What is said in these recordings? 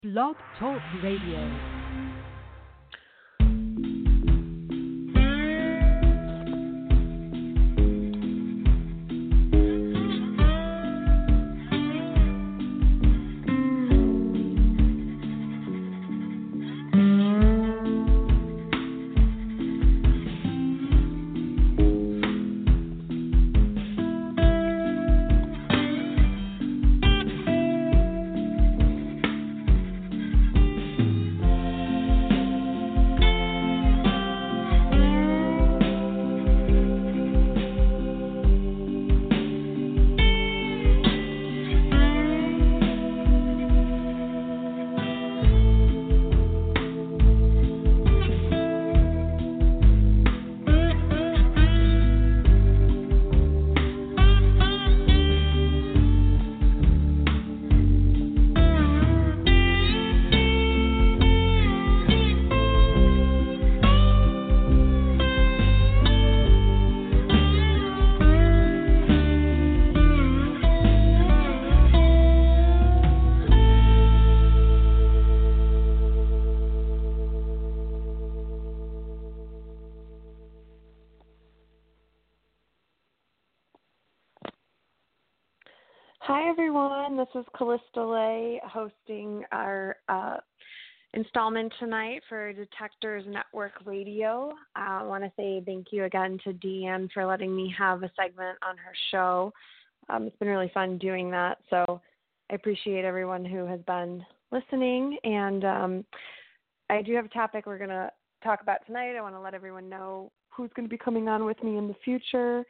Blog Talk Radio. Hi, everyone. This is Callista Lay hosting our installment tonight for Detectors Network Radio. I want to say thank you again to Deanne for letting me have a segment on her show. It's been really fun doing that, so I appreciate everyone who has been listening. And I do have a topic we're going to talk about tonight. I want to let everyone know who's going to be coming on with me in the future.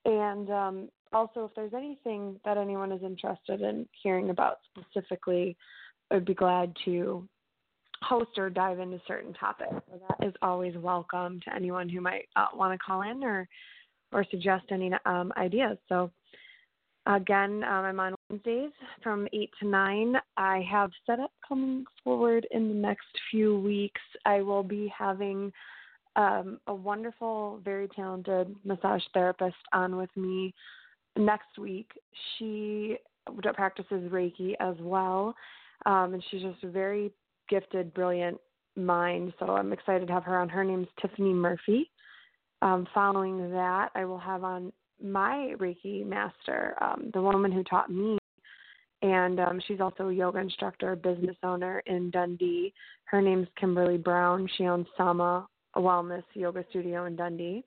And also, if there's anything that anyone is interested in hearing about specifically, I'd be glad to host or dive into certain topics. So that is always welcome to anyone who might want to call in or suggest any ideas. So, again, I'm on Wednesdays from 8 to 9. I have set up coming forward in the next few weeks. I will be having a wonderful, very talented massage therapist on with me next week. She practices Reiki as well, and she's just a very gifted, brilliant mind, so I'm excited to have her on. Her name's Tiffany Murphy. Following that, I will have on my Reiki master, the woman who taught me, and she's also a yoga instructor, business owner in Dundee. Her name's Kimberly Brown. She owns Sama Wellness Yoga Studio in Dundee.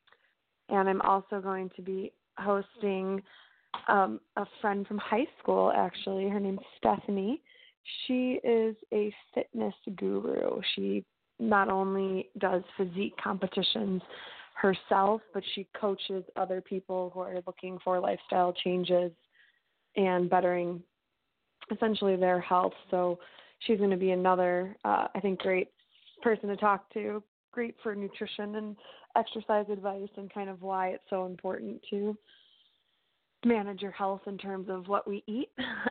And I'm also going to be hosting a friend from high school, actually. Her name's Stephanie. She is a fitness guru. She not only does physique competitions herself, but she coaches other people who are looking for lifestyle changes and bettering essentially their health. So she's going to be another, I think, great person to talk to. Great for nutrition and exercise advice and kind of why it's so important to manage your health in terms of what we eat.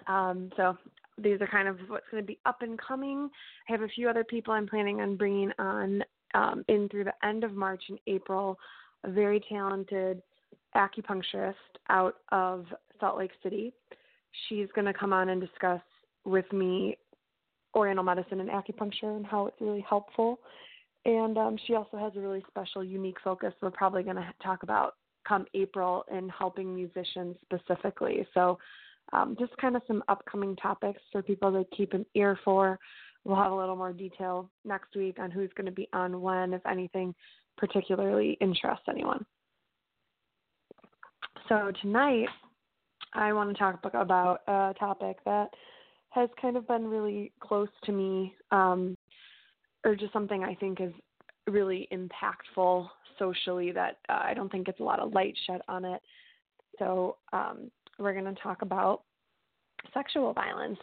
So these are kind of what's going to be up and coming. I have a few other people I'm planning on bringing on in through the end of March and April, a very talented acupuncturist out of Salt Lake City. She's going to come on and discuss with me Oriental medicine and acupuncture and how it's really helpful. And she also has a really special, unique focus we're probably going to talk about come April in helping musicians specifically. So just kind of some upcoming topics for people to keep an ear for. We'll have a little more detail next week on who's going to be on when, if anything particularly interests anyone. So tonight, I want to talk about a topic that has kind of been really close to me, or just something I think is really impactful socially that I don't think gets a lot of light shed on it. So we're going to talk about sexual violence.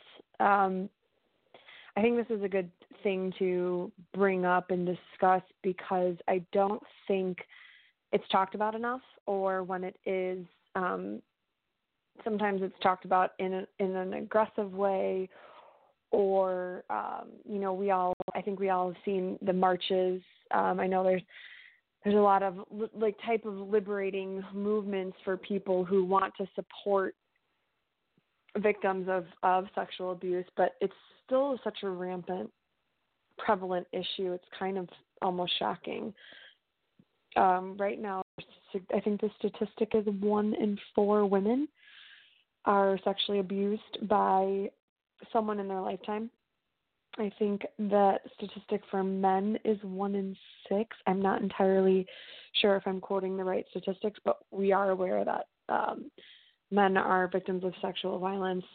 I think this is a good thing to bring up and discuss because I don't think it's talked about enough, or when it is, sometimes it's talked about in an aggressive way, or, I think we all have seen the marches. I know there's a lot of type of liberating movements for people who want to support victims of sexual abuse, but it's still such a rampant, prevalent issue. It's kind of almost shocking. Right now, I think the statistic is 1 in 4 women are sexually abused by someone in their lifetime. I think that statistic for men is 1 in 6. I'm not entirely sure if I'm quoting the right statistics, but we are aware that men are victims of sexual violence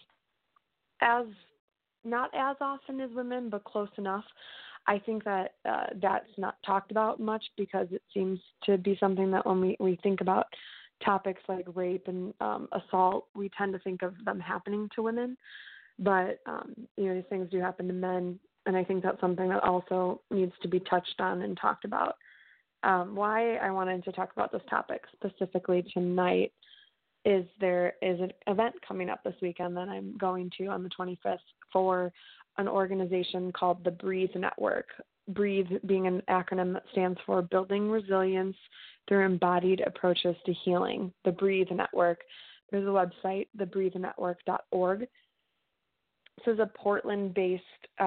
not as often as women, but close enough. I think that that's not talked about much because it seems to be something that when we think about topics like rape and assault, we tend to think of them happening to women. But, these things do happen to men, and I think that's something that also needs to be touched on and talked about. Why I wanted to talk about this topic specifically tonight is there is an event coming up this weekend that I'm going to on the 25th for an organization called the Breathe Network. Breathe being an acronym that stands for Building Resilience Through Embodied Approaches to Healing. The Breathe Network. There's a website, thebreathenetwork.org. This is a Portland-based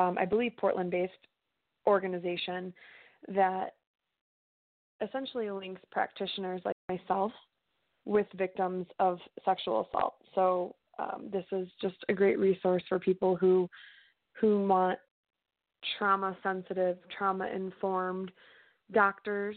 organization that essentially links practitioners like myself with victims of sexual assault. So this is just a great resource for people who want trauma-sensitive, trauma-informed doctors,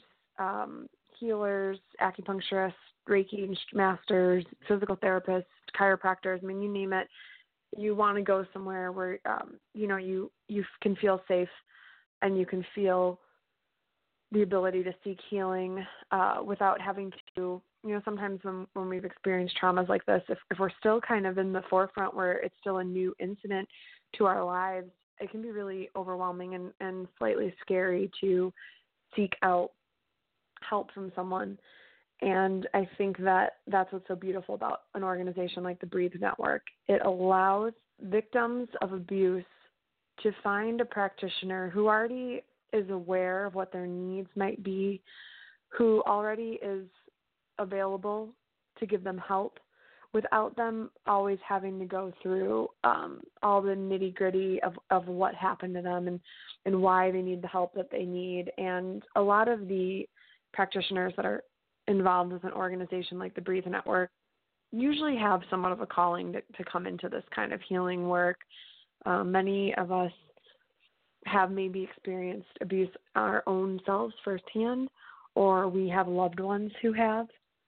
healers, acupuncturists, Reiki masters, physical therapists, chiropractors. I mean, you name it. You want to go somewhere where, you can feel safe and you can feel the ability to seek healing without having to, sometimes when we've experienced traumas like this, if we're still kind of in the forefront where it's still a new incident to our lives, it can be really overwhelming and slightly scary to seek out help from someone. And I think that that's what's so beautiful about an organization like the Breathe Network. It allows victims of abuse to find a practitioner who already is aware of what their needs might be, who already is available to give them help without them always having to go through all the nitty-gritty of what happened to them and why they need the help that they need. And a lot of the practitioners that are involved with an organization like the Breathe Network usually have somewhat of a calling to come into this kind of healing work. Many of us have maybe experienced abuse our own selves firsthand, or we have loved ones who have.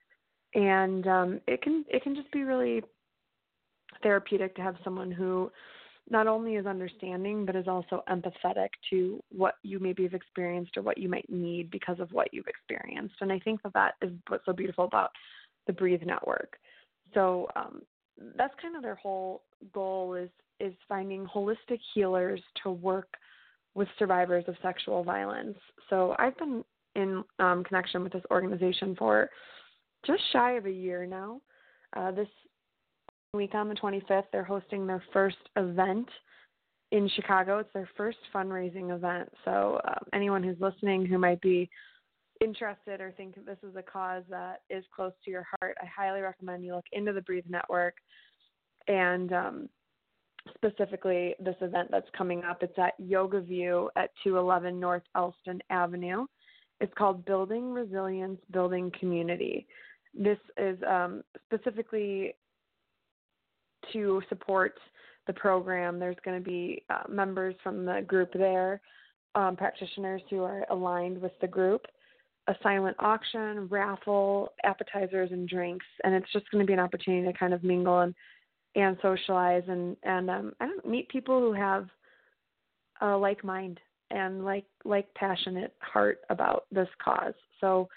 And it can just be really therapeutic to have someone who not only is understanding, but is also empathetic to what you maybe have experienced or what you might need because of what you've experienced. And I think that is what's so beautiful about the Breathe Network. So that's kind of their whole goal is finding holistic healers to work with survivors of sexual violence. So I've been in connection with this organization for just shy of a year now. This week on the 25th, they're hosting their first event in Chicago. It's their first fundraising event. So anyone who's listening who might be interested or think this is a cause that is close to your heart, I highly recommend you look into the Breathe Network and specifically this event that's coming up. It's at Yoga View at 211 North Elston Avenue. It's called Building Resilience, Building Community. This is specifically to support the program. There's going to be members from the group there, practitioners who are aligned with the group, a silent auction, raffle, appetizers, and drinks. And it's just going to be an opportunity to kind of mingle and socialize and meet people who have a like mind and like passionate heart about this cause. So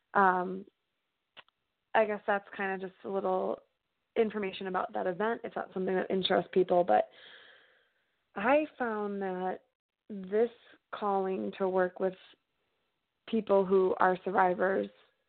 I guess that's kind of just a little information about that event if that's something that interests people. But I found that this calling to work with people who are survivors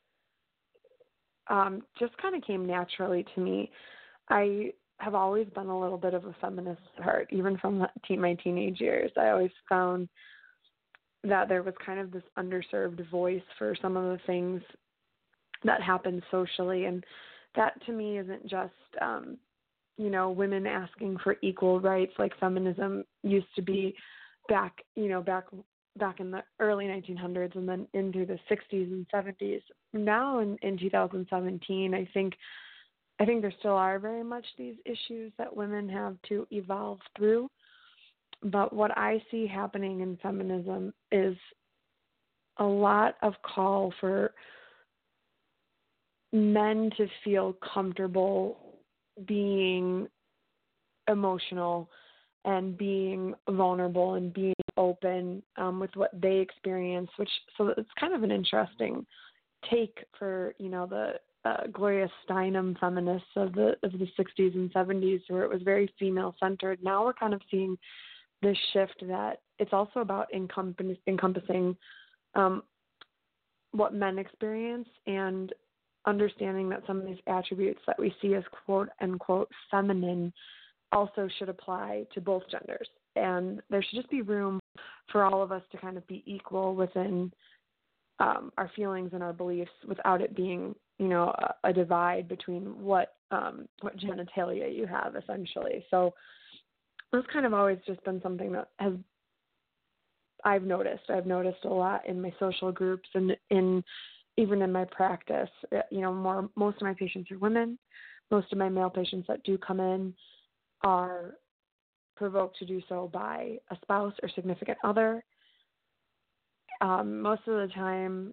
just kind of came naturally to me. I have always been a little bit of a feminist at heart, even from my teenage years. I always found that there was kind of this underserved voice for some of the things that happen socially, and that to me isn't just women asking for equal rights like feminism used to be back in the early 1900s and then into the 60s and 70s. Now in 2017, I think there still are very much these issues that women have to evolve through. But what I see happening in feminism is a lot of call for men to feel comfortable being emotional and being vulnerable and being open with what they experience, so it's kind of an interesting take for, the Gloria Steinem feminists of the 60s and 70s, where it was very female-centered. Now we're kind of seeing this shift that it's also about encompassing what men experience and understanding that some of these attributes that we see as quote-unquote feminine also should apply to both genders. And there should just be room for all of us to kind of be equal within our feelings and our beliefs without it being, a divide between what genitalia you have, essentially. So that's kind of always just been something that I've noticed a lot in my social groups and even in my practice. Most of my patients are women. Most of my male patients that do come in are provoked to do so by a spouse or significant other. Most of the time,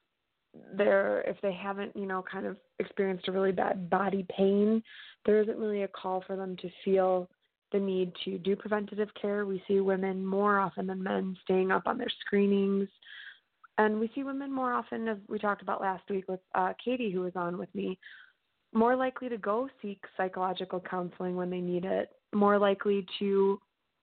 if they haven't, kind of experienced a really bad body pain, there isn't really a call for them to feel the need to do preventative care. We see women more often than men staying up on their screenings. And we see women more often, as we talked about last week with Katie, who was on with me, more likely to go seek psychological counseling when they need it, more likely to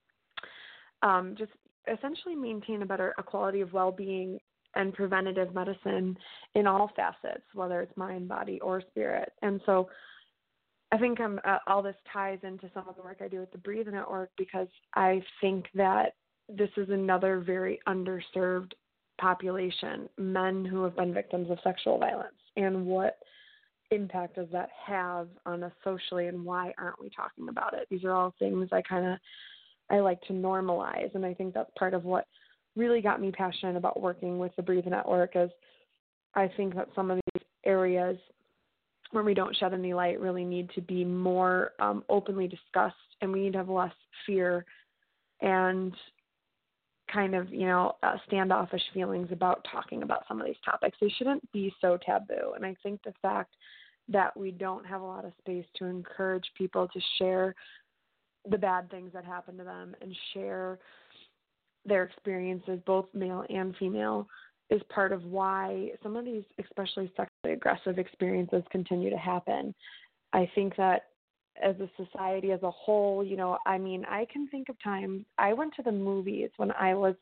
just essentially maintain a quality of well-being and preventative medicine in all facets, whether it's mind, body, or spirit. And so I think all this ties into some of the work I do with the Breathe Network, because I think that this is another very underserved population, men who have been victims of sexual violence, and what impact does that have on us socially, and why aren't we talking about it? These are all things I like to normalize, and I think that's part of what really got me passionate about working with the Breathe Network, is I think that some of these areas where we don't shed any light really need to be more openly discussed, and we need to have less fear and kind of, standoffish feelings about talking about some of these topics. They shouldn't be so taboo. And I think the fact that we don't have a lot of space to encourage people to share the bad things that happen to them and share their experiences, both male and female, is part of why some of these, especially sexually aggressive experiences, continue to happen. I think that as a society as a whole, I can think of times I went to the movies when I was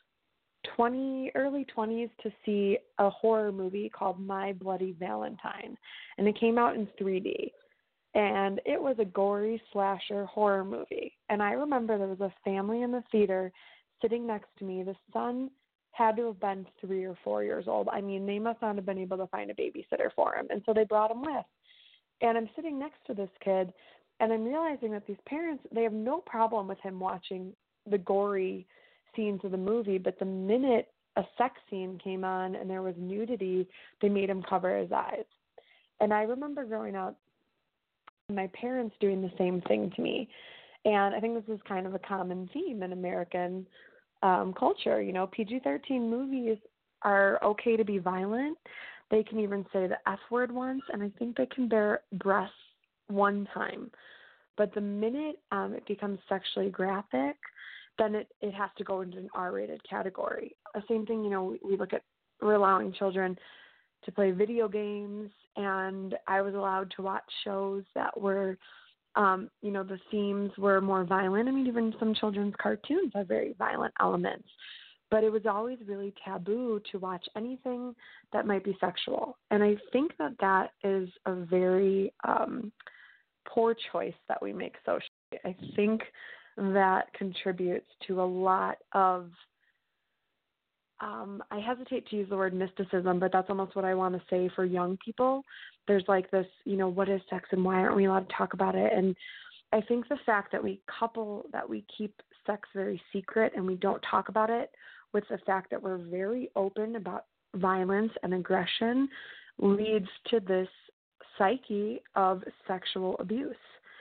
early 20s to see a horror movie called My Bloody Valentine, and it came out in 3D, and it was a gory slasher horror movie. And I remember there was a family in the theater sitting next to me. The son had to have been 3 or 4 years old. They must not have been able to find a babysitter for him, and so they brought him with. And I'm sitting next to this kid, and I'm realizing that these parents, they have no problem with him watching the gory scenes of the movie, but the minute a sex scene came on and there was nudity, they made him cover his eyes. And I remember growing up, my parents doing the same thing to me. And I think this is kind of a common theme in American culture. PG-13 movies are okay to be violent. They can even say the F word once, and I think they can bear breasts one time. But the minute it becomes sexually graphic, then it has to go into an R-rated category. The same thing, we're allowing children to play video games, and I was allowed to watch shows that were, the themes were more violent. Even some children's cartoons have very violent elements. But it was always really taboo to watch anything that might be sexual. And I think that is a very poor choice that we make socially. I think that contributes to a lot of, I hesitate to use the word mysticism, but that's almost what I want to say for young people. There's like this, what is sex and why aren't we allowed to talk about it? And I think the fact that we keep sex very secret and we don't talk about it with the fact that we're very open about violence and aggression leads to this psyche of sexual abuse.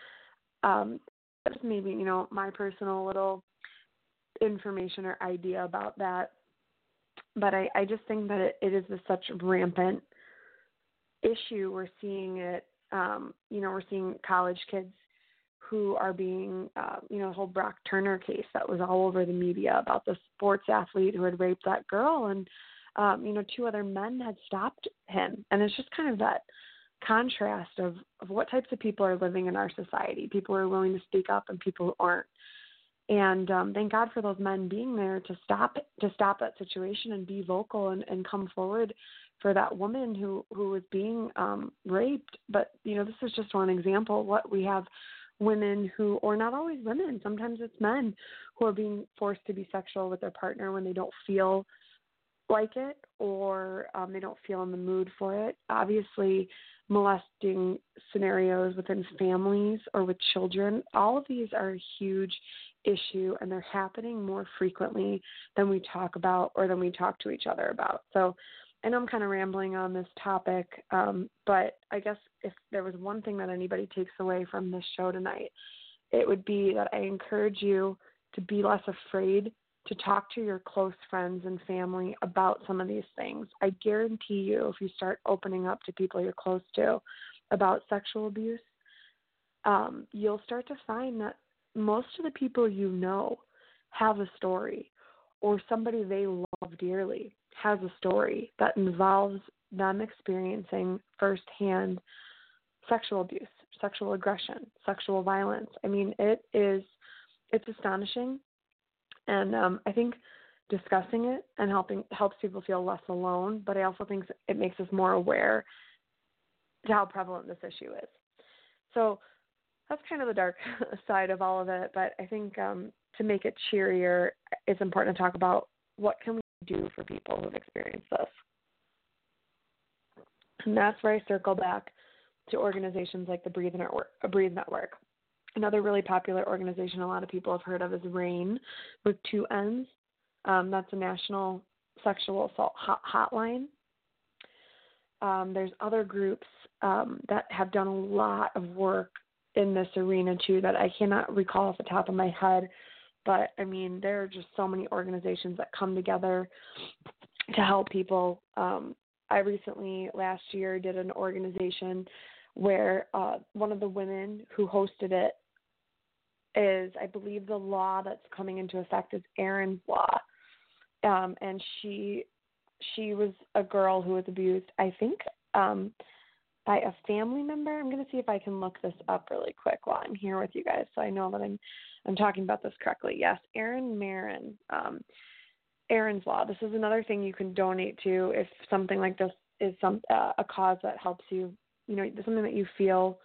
That's maybe, my personal little information or idea about that. But I just think that it is such a rampant issue. We're seeing it, we're seeing college kids who are being, the whole Brock Turner case that was all over the media about the sports athlete who had raped that girl. And, 2 other men had stopped him. And it's just kind of that contrast of what types of people are living in our society, people who are willing to speak up and people who aren't. And thank God for those men being there to stop that situation and be vocal and come forward for that woman who was being raped. But, this is just one example. What we have women who, or not always women, sometimes it's men who are being forced to be sexual with their partner when they don't feel like it or they don't feel in the mood for it. Obviously, molesting scenarios within families or with children, all of these are a huge issue, and they're happening more frequently than we talk about or than we talk to each other about. So I know I'm kind of rambling on this topic, but I guess if there was one thing that anybody takes away from this show tonight, it would be that I encourage you to be less afraid to talk to your close friends and family about some of these things. I guarantee you, if you start opening up to people you're close to about sexual abuse, you'll start to find that most of the people have a story, or somebody they love dearly has a story that involves them experiencing firsthand sexual abuse, sexual aggression, sexual violence. I mean, it's astonishing. And I think discussing it and helps people feel less alone, but I also think it makes us more aware to how prevalent this issue is. So that's kind of the dark side of all of it, but I think to make it cheerier, it's important to talk about what can we do for people who've experienced this. And that's where I circle back to organizations like the Breathe Network. Another really popular organization a lot of people have heard of is RAINN with 2 N's. That's a national sexual assault hotline. There's other groups that have done a lot of work in this arena too that I cannot recall off the top of my head. But, I mean, there are just so many organizations that come together to help people. I recently, last year, did an organization where one of the women who hosted it is, I believe the law that's coming into effect is Erin's Law. And she was a girl who was abused, I think, by a family member. I'm going to see if I can look this up really quick while I'm here with you guys so I know that I'm talking about this correctly. Yes, Erin Marin, Erin's Law. This is another thing you can donate to if something like this is a cause that helps you, something that you feel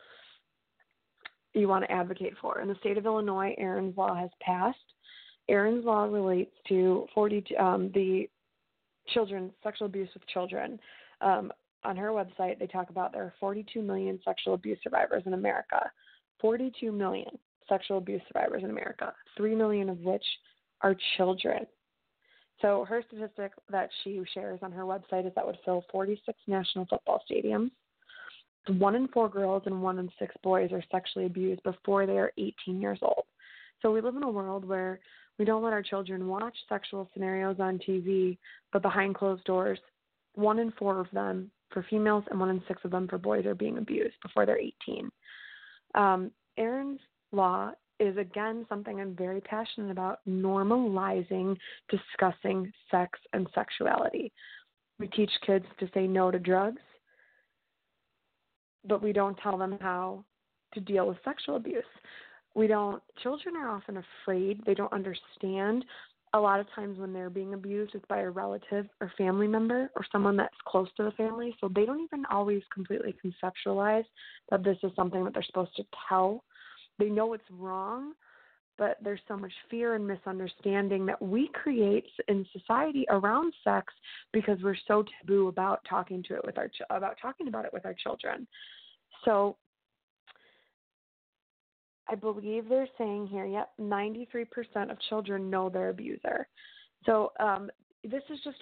you want to advocate for. In the state of Illinois, Erin's Law has passed. Erin's Law relates to the children, sexual abuse of children. On her website, they talk about there are 42 million sexual abuse survivors in America. 42 million sexual abuse survivors in America, 3 million of which are children. So her statistic that she shares on her website is that would fill 46 national football stadiums. 1 in 4 girls and 1 in 6 boys are sexually abused before they are 18 years old. So we live in a world where we don't let our children watch sexual scenarios on TV, but behind closed doors, 1 in 4 of them for females and 1 in 6 of them for boys are being abused before they're 18. Erin's Law is, again, something I'm very passionate about, normalizing discussing sex and sexuality. We teach kids to say no to drugs, but we don't tell them how to deal with sexual abuse. Children are often afraid. They don't understand. A lot of times when they're being abused, it's by a relative or family member or someone that's close to the family. So they don't even always completely conceptualize that this is something that they're supposed to tell. They know it's wrong, but there's so much fear and misunderstanding that we create in society around sex because we're so taboo about talking about it with our children. So I believe they're saying here, 93% of children know their abuser. So this is just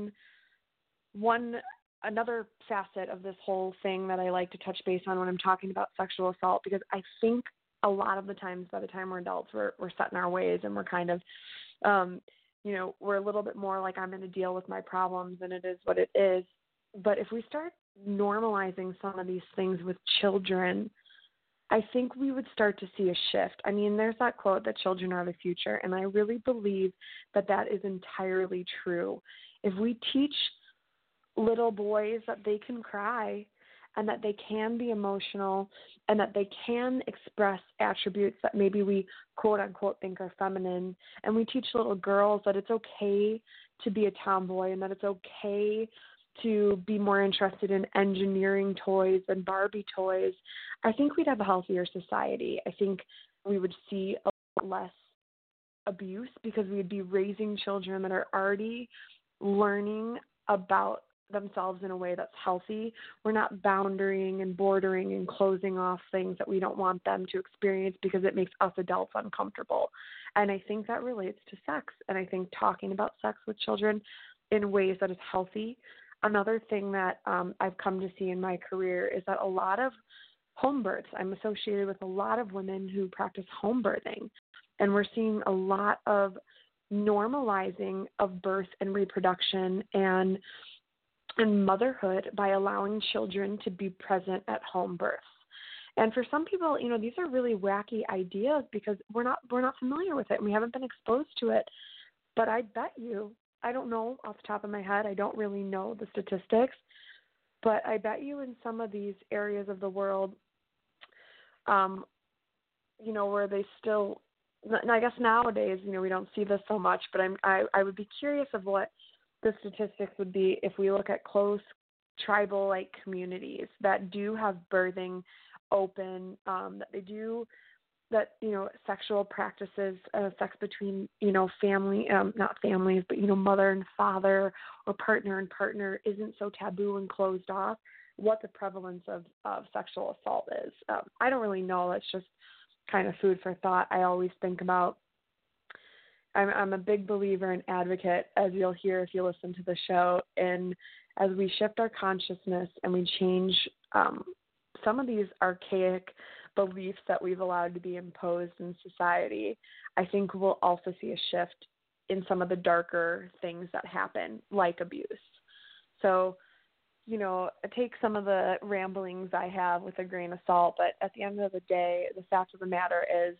another facet of this whole thing that I like to touch base on when I'm talking about sexual assault, because I think a lot of the times by the time we're adults, we're set in our ways, and we're kind of, we're a little bit more like, I'm going to deal with my problems and it is what it is. But if we start normalizing some of these things with children, I think we would start to see a shift. I mean, there's that quote that children are the future, and I really believe that that is entirely true. If we teach little boys that they can cry and that they can be emotional and that they can express attributes that maybe we quote unquote think are feminine, and we teach little girls that it's okay to be a tomboy and that it's okay to be more interested in engineering toys than Barbie toys, I think we'd have a healthier society. I think we would see a lot less abuse because we'd be raising children that are already learning about themselves in a way that's healthy. We're not boundarying and bordering and closing off things that we don't want them to experience because it makes us adults uncomfortable. And I think that relates to sex. And I think talking about sex with children in ways that is healthy. Another thing that I've come to see in my career is that a lot of home births, I'm associated with a lot of women who practice home birthing. And we're seeing a lot of normalizing of birth and reproduction and motherhood by allowing children to be present at home births. And for some people, these are really wacky ideas because we're not familiar with it and we haven't been exposed to it. But I bet you, I don't know off the top of my head, I don't really know the statistics, but I bet you in some of these areas of the world, where they still, I guess nowadays, we don't see this so much, but I would be curious of what the statistics would be if we look at close tribal-like communities that do have birthing open, sexual practices, sex between, family, not families, but, mother and father or partner and partner isn't so taboo and closed off, what the prevalence of sexual assault is. I don't really know. It's just kind of food for thought. I always think about, I'm a big believer and advocate, as you'll hear if you listen to the show, and as we shift our consciousness and we change some of these archaic beliefs that we've allowed to be imposed in society, I think we'll also see a shift in some of the darker things that happen, like abuse. So, take some of the ramblings I have with a grain of salt, but at the end of the day, the fact of the matter is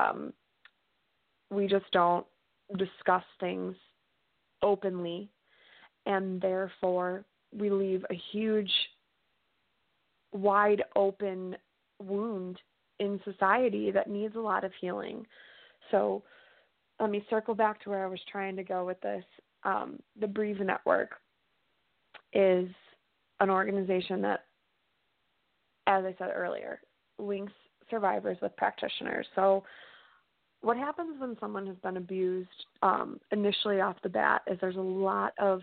we just don't discuss things openly, and therefore we leave a huge, wide open wound in society that needs a lot of healing. So let me circle back to where I was trying to go with this. The Breathe Network is an organization that, as I said earlier, links survivors with practitioners. So what happens when someone has been abused initially off the bat is there's a lot of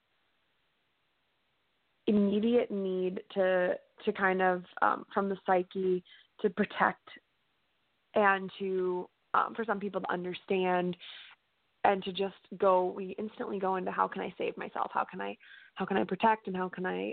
immediate need to kind of, from the psyche, to protect and to, for some people to understand and to just we instantly go into how can I save myself? How can I protect, and how can I,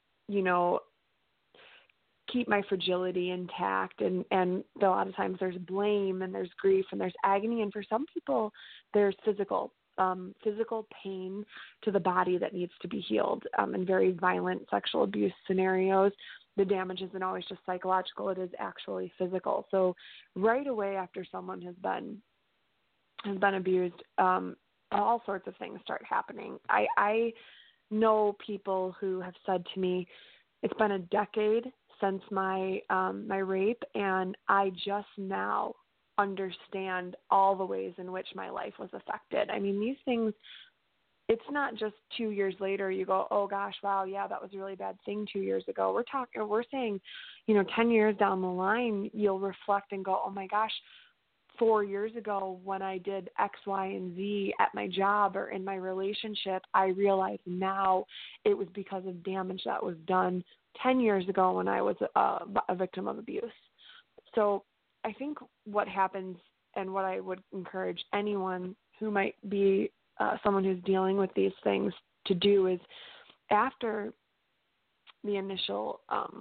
keep my fragility intact? And a lot of times there's blame and there's grief and there's agony. And for some people, there's physical pain to the body that needs to be healed. In very violent sexual abuse scenarios, the damage isn't always just psychological, it is actually physical. So right away after someone has been abused, all sorts of things start happening. I know people who have said to me, it's been a decade since my rape, and I just now understand all the ways in which my life was affected. I mean, these things, it's not just 2 years later you go, oh gosh, wow, yeah, that was a really bad thing 2 years ago. We're saying, 10 years down the line, you'll reflect and go, oh my gosh, 4 years ago when I did X, Y, and Z at my job or in my relationship, I realize now it was because of damage that was done 10 years ago when I was a victim of abuse. So I think what happens and what I would encourage anyone who might be someone who's dealing with these things to do is after the initial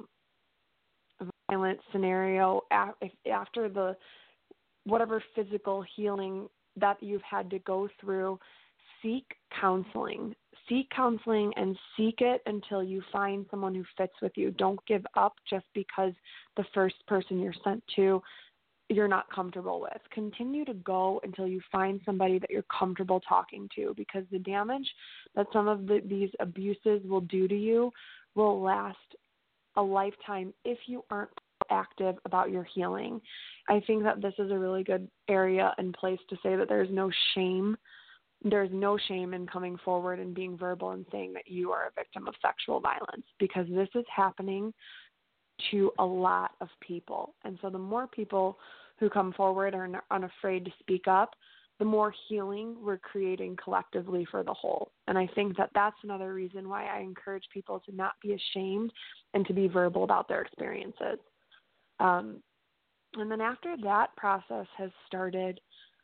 violent scenario, after the whatever physical healing that you've had to go through, seek counseling. Seek counseling and seek it until you find someone who fits with you. Don't give up just because the first person you're sent to you're not comfortable with. Continue to go until you find somebody that you're comfortable talking to, because the damage that some of these abuses will do to you will last a lifetime if you aren't active about your healing. I think that this is a really good area and place to say that there's no shame. There's no shame in coming forward and being verbal and saying that you are a victim of sexual violence, because this is happening to a lot of people. And so the more people who come forward and are unafraid to speak up, the more healing we're creating collectively for the whole. And I think that that's another reason why I encourage people to not be ashamed and to be verbal about their experiences. And then after that process has started,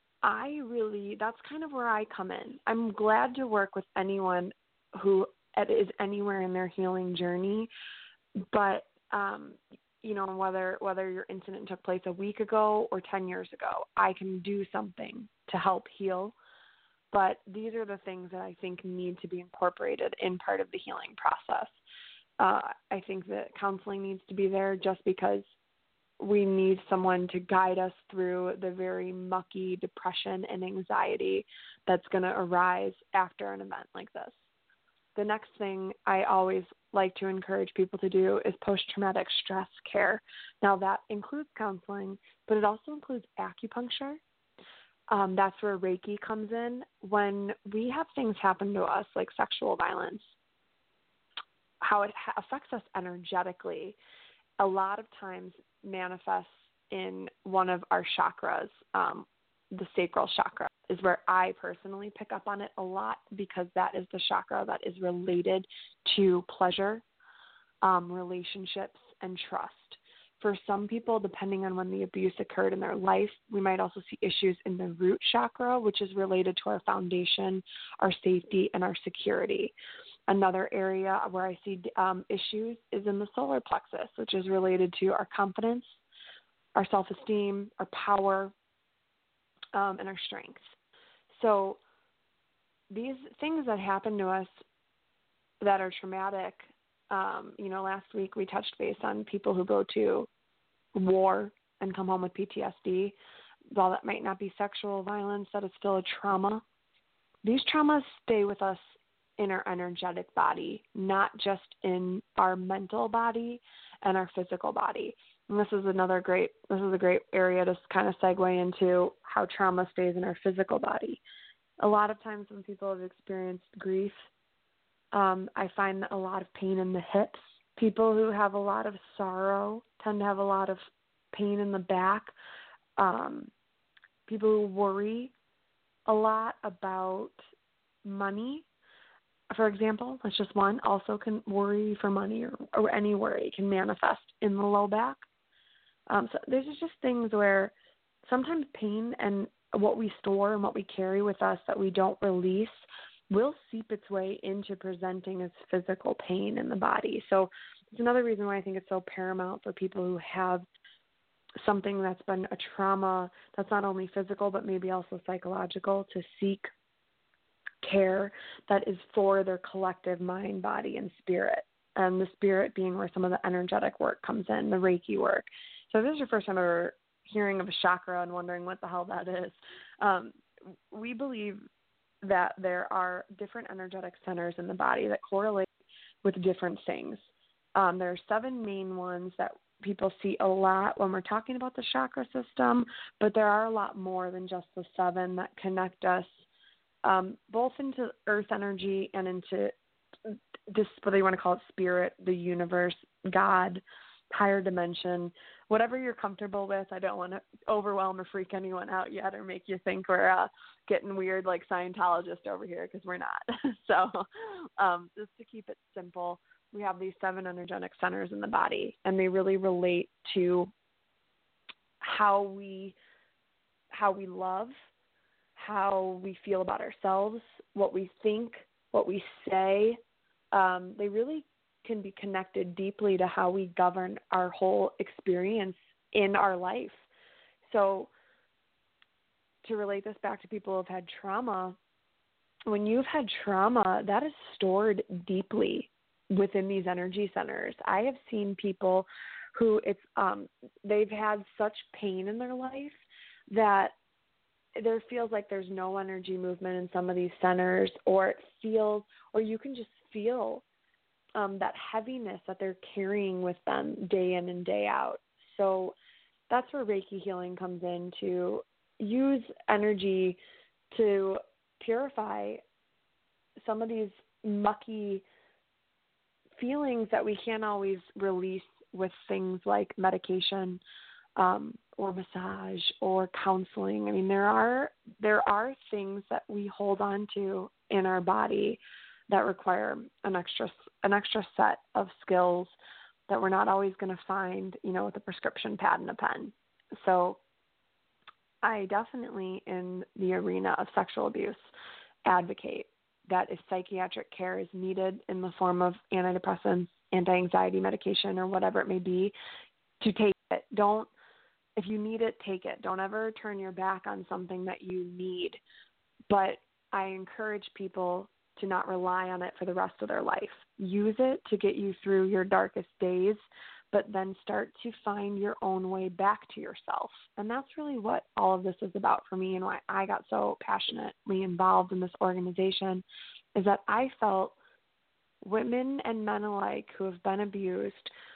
that's kind of where I come in. I'm glad to work with anyone who is anywhere in their healing journey, but whether your incident took place a week ago or 10 years ago, I can do something to help heal. But these are the things that I think need to be incorporated in part of the healing process. I think that counseling needs to be there just because we need someone to guide us through the very mucky depression and anxiety that's going to arise after an event like this. The next thing I always like to encourage people to do is post-traumatic stress care. Now, that includes counseling, but it also includes acupuncture. That's where Reiki comes in. When we have things happen to us, like sexual violence, how it affects us energetically, a lot of times manifests in one of our chakras, the sacral chakra is where I personally pick up on it a lot, because that is the chakra that is related to pleasure, relationships, and trust. For some people, depending on when the abuse occurred in their life, we might also see issues in the root chakra, which is related to our foundation, our safety, and our security. Another area where I see issues is in the solar plexus, which is related to our confidence, our self-esteem, our power, and our strength. So these things that happen to us that are traumatic, last week we touched base on people who go to war and come home with PTSD. While that might not be sexual violence, that is still a trauma. These traumas stay with us in our energetic body, not just in our mental body and our physical body. And this is a great area to kind of segue into how trauma stays in our physical body. A lot of times when people have experienced grief, I find a lot of pain in the hips. People who have a lot of sorrow tend to have a lot of pain in the back. People who worry a lot about money, for example, that's just one, also can worry for money, or any worry can manifest in the low back. So there's just things where sometimes pain and what we store and what we carry with us that we don't release will seep its way into presenting as physical pain in the body. So it's another reason why I think it's so paramount for people who have something that's been a trauma that's not only physical but maybe also psychological, to seek care that is for their collective mind, body, and spirit. And the spirit being where some of the energetic work comes in, the Reiki work. So if this is your first time ever hearing of a chakra and wondering what the hell that is, we believe that there are different energetic centers in the body that correlate with different things. There are 7 main ones that people see a lot when we're talking about the chakra system, but there are a lot more than just the 7 that connect us both into earth energy and into this, what they want to call it, spirit, the universe, God, higher dimension, whatever you're comfortable with. I don't want to overwhelm or freak anyone out yet or make you think we're getting weird like Scientologists over here, because we're not. So just to keep it simple, we have these 7 energetic centers in the body, and they really relate to how we love, how we feel about ourselves, what we think, what we say. They really can be connected deeply to how we govern our whole experience in our life. So to relate this back to people who've had trauma, when you've had trauma, that is stored deeply within these energy centers. I have seen people who they've had such pain in their life that there feels like there's no energy movement in some of these centers, or you can just feel that heaviness that they're carrying with them day in and day out. So that's where Reiki healing comes in, to use energy to purify some of these mucky feelings that we can't always release with things like medication or massage or counseling. I mean, there are things that we hold on to in our body that require an extra set of skills that we're not always going to find, with a prescription pad and a pen. So I definitely, in the arena of sexual abuse, advocate that if psychiatric care is needed in the form of antidepressants, anti-anxiety medication, or whatever it may be, to take it. If you need it, take it. Don't ever turn your back on something that you need. But I encourage people to not rely on it for the rest of their life. Use it to get you through your darkest days, but then start to find your own way back to yourself. And that's really what all of this is about for me, and why I got so passionately involved in this organization, is that I felt women and men alike who have been abused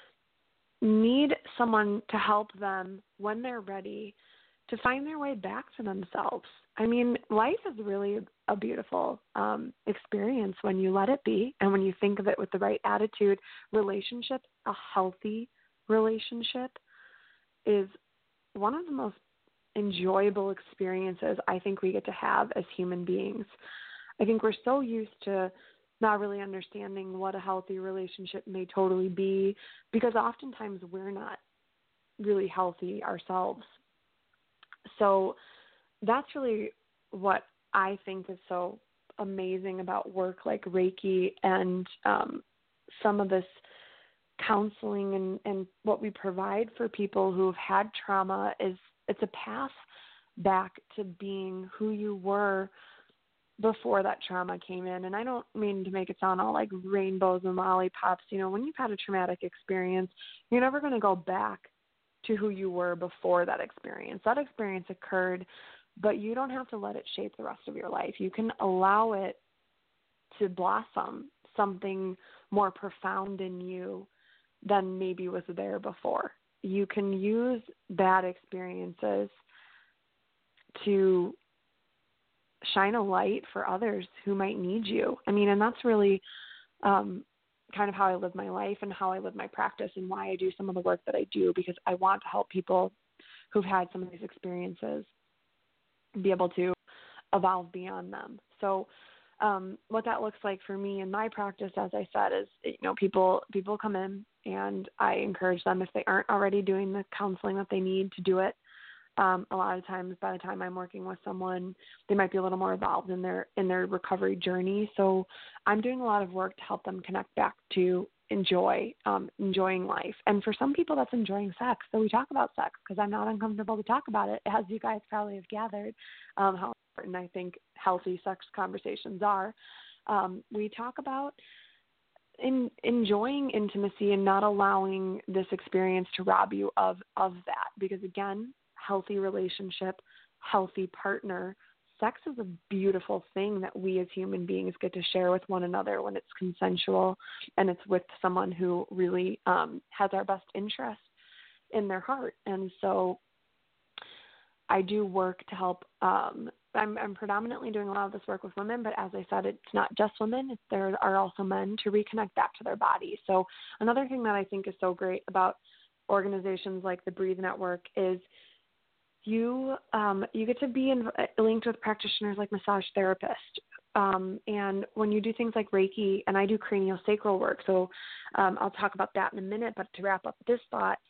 need someone to help them when they're ready to find their way back to themselves. I mean, life is really a beautiful experience when you let it be, and when you think of it with the right attitude. Relationship, a healthy relationship, is one of the most enjoyable experiences I think we get to have as human beings. I think we're so used to not really understanding what a healthy relationship may totally be, because oftentimes we're not really healthy ourselves. So that's really what I think is so amazing about work like Reiki and some of this counseling and what we provide for people who have had trauma. Is it's a path back to being who you were before that trauma came in. And I don't mean to make it sound all like rainbows and lollipops. When you've had a traumatic experience, you're never going to go back to who you were before that experience. That experience occurred, but you don't have to let it shape the rest of your life. You can allow it to blossom something more profound in you than maybe was there before. You can use bad experiences to shine a light for others who might need you. I mean, and that's really kind of how I live my life and how I live my practice, and why I do some of the work that I do, because I want to help people who've had some of these experiences be able to evolve beyond them. So what that looks like for me in my practice, as I said, is, people come in, and I encourage them, if they aren't already doing the counseling that they need, to do it. A lot of times, by the time I'm working with someone, they might be a little more involved in their recovery journey. So I'm doing a lot of work to help them connect back to enjoying life. And for some people, that's enjoying sex. So we talk about sex, because I'm not uncomfortable to talk about it, as you guys probably have gathered, how important I think healthy sex conversations are. We talk about enjoying intimacy and not allowing this experience to rob you of that. Because again, healthy relationship, healthy partner, sex is a beautiful thing that we as human beings get to share with one another when it's consensual and it's with someone who really has our best interest in their heart. And so I do work to help. I'm predominantly doing a lot of this work with women, but as I said, it's not just women. There are also men, to reconnect back to their bodies. So another thing that I think is so great about organizations like the Breathe Network is you get to be linked with practitioners like massage therapists. And when you do things like Reiki, and I do craniosacral work, so I'll talk about that in a minute, but to wrap up this thought,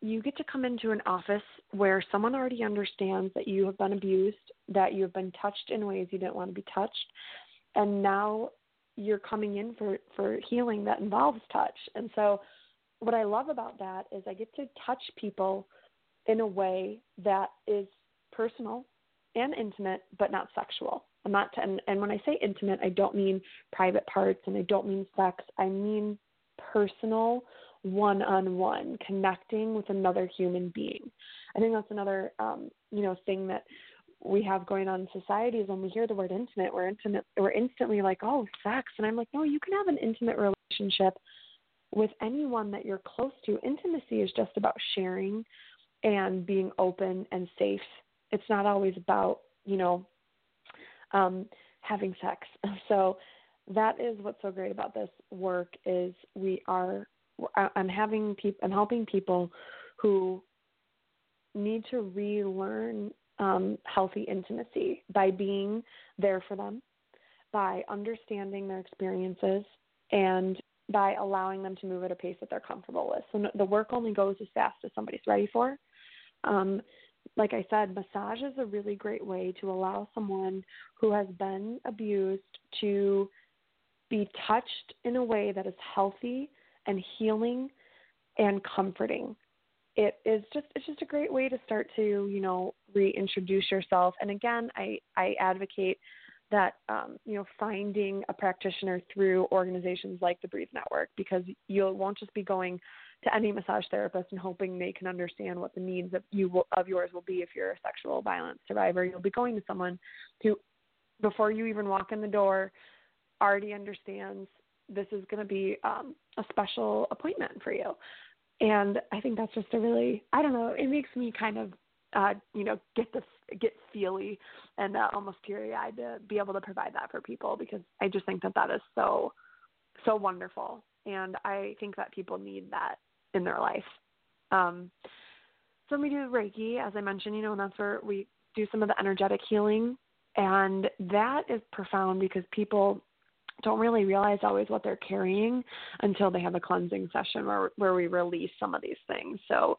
you get to come into an office where someone already understands that you have been abused, that you have been touched in ways you didn't want to be touched, and now you're coming in for healing that involves touch. And so what I love about that is I get to touch people in a way that is personal and intimate, but not sexual. And when I say intimate, I don't mean private parts and I don't mean sex. I mean personal, one-on-one, connecting with another human being. I think that's another, thing that we have going on in society is when we hear the word intimate, we're instantly like, oh, sex. And I'm like, no, you can have an intimate relationship with anyone that you're close to. Intimacy is just about sharing and being open and safe. It's not always about, having sex. So that is what's so great about this work is I'm helping people who need to relearn healthy intimacy by being there for them, by understanding their experiences, and by allowing them to move at a pace that they're comfortable with. So the work only goes as fast as somebody's ready for. Like I said, massage is a really great way to allow someone who has been abused to be touched in a way that is healthy and healing and comforting. It's just a great way to start to, reintroduce yourself. And again, I advocate that, finding a practitioner through organizations like the Breathe Network, because you won't just be going to any massage therapist and hoping they can understand what the needs of yours will be if you're a sexual violence survivor. You'll be going to someone who, before you even walk in the door, already understands this is going to be a special appointment for you. And I think that's just it makes me kind of, get feely and almost teary-eyed to be able to provide that for people, because I just think that is so, so wonderful. And I think that people need that in their life. So we do Reiki, as I mentioned, and that's where we do some of the energetic healing. And that is profound because people don't really realize always what they're carrying until they have a cleansing session where we release some of these things. So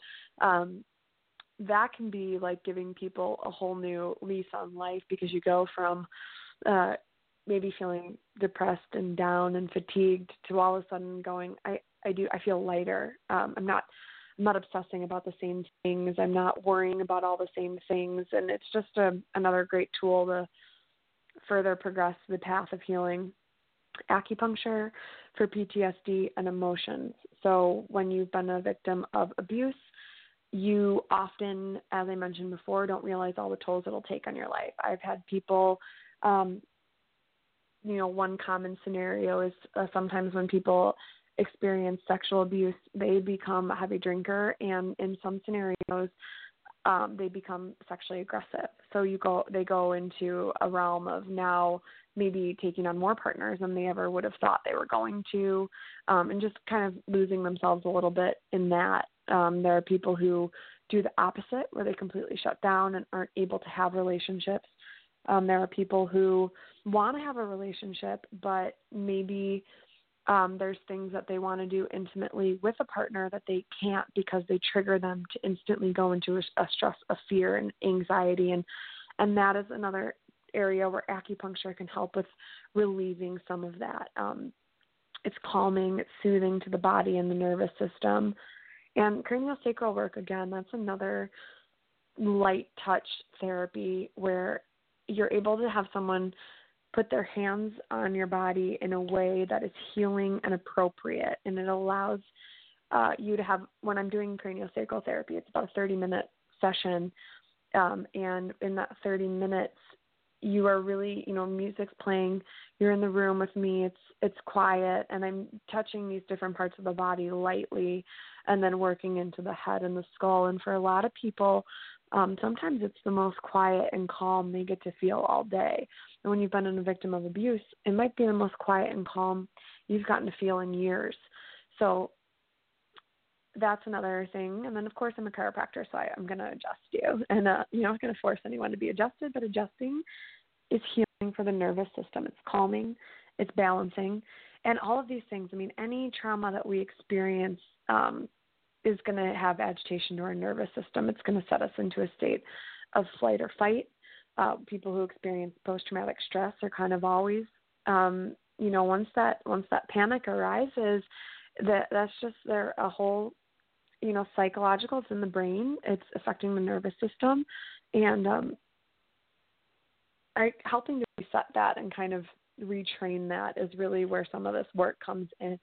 that can be like giving people a whole new lease on life, because you go from maybe feeling depressed and down and fatigued to all of a sudden going, I feel lighter. I'm not obsessing about the same things. I'm not worrying about all the same things. And it's just another great tool to further progress the path of healing. Acupuncture for PTSD and emotions. So when you've been a victim of abuse, you often, as I mentioned before, don't realize all the tolls it'll take on your life. I've had people, one common scenario is sometimes when people experience sexual abuse, they become a heavy drinker, and in some scenarios, they become sexually aggressive. So they go into a realm of now maybe taking on more partners than they ever would have thought they were going to, and just kind of losing themselves a little bit in that. There are people who do the opposite, where they completely shut down and aren't able to have relationships. There are people who want to have a relationship, but maybe there's things that they want to do intimately with a partner that they can't because they trigger them to instantly go into a stress of fear and anxiety. And that is another area where acupuncture can help with relieving some of that. It's calming, it's soothing to the body and the nervous system. And craniosacral work, again, that's another light touch therapy where you're able to have someone put their hands on your body in a way that is healing and appropriate. And it allows you to have, when I'm doing craniosacral therapy, it's about a 30-minute session. And in that 30 minutes, you are really, music's playing, you're in the room with me, it's quiet, and I'm touching these different parts of the body lightly and then working into the head and the skull. And for a lot of people, sometimes it's the most quiet and calm they get to feel all day. And when you've been a victim of abuse, it might be the most quiet and calm you've gotten to feel in years. So that's another thing. And then, of course, I'm a chiropractor, so I'm going to adjust you. And, I'm not going to force anyone to be adjusted, but adjusting is healing for the nervous system. It's calming, it's balancing, and all of these things. I mean, any trauma that we experience is going to have agitation to our nervous system. It's going to set us into a state of flight or fight. People who experience post-traumatic stress are kind of always, once that panic arises, that's just a whole, psychological. It's in the brain. It's affecting the nervous system, and helping to reset that and kind of retrain that is really where some of this work comes in.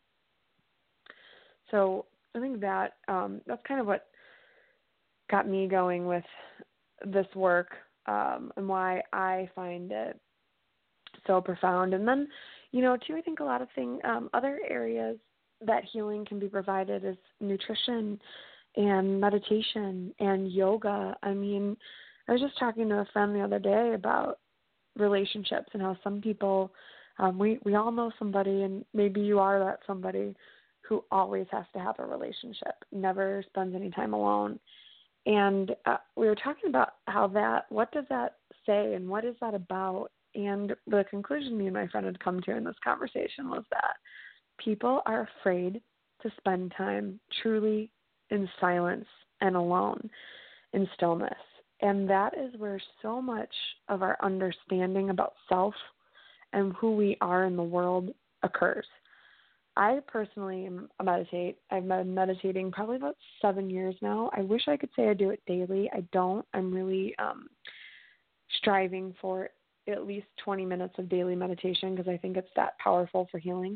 So I think that that's kind of what got me going with this work, and why I find it so profound. And then, too, I think a lot of other areas that healing can be provided is nutrition and meditation and yoga. I mean, I was just talking to a friend the other day about relationships and how some people, we all know somebody, and maybe you are that somebody who always has to have a relationship, never spends any time alone. And we were talking about what does that say and what is that about? And the conclusion me and my friend had come to in this conversation was that people are afraid to spend time truly in silence and alone, in stillness. And that is where so much of our understanding about self and who we are in the world occurs. I personally meditate. I've been meditating probably about 7 years now. I wish I could say I do it daily. I don't. I'm really striving for at least 20 minutes of daily meditation because I think it's that powerful for healing.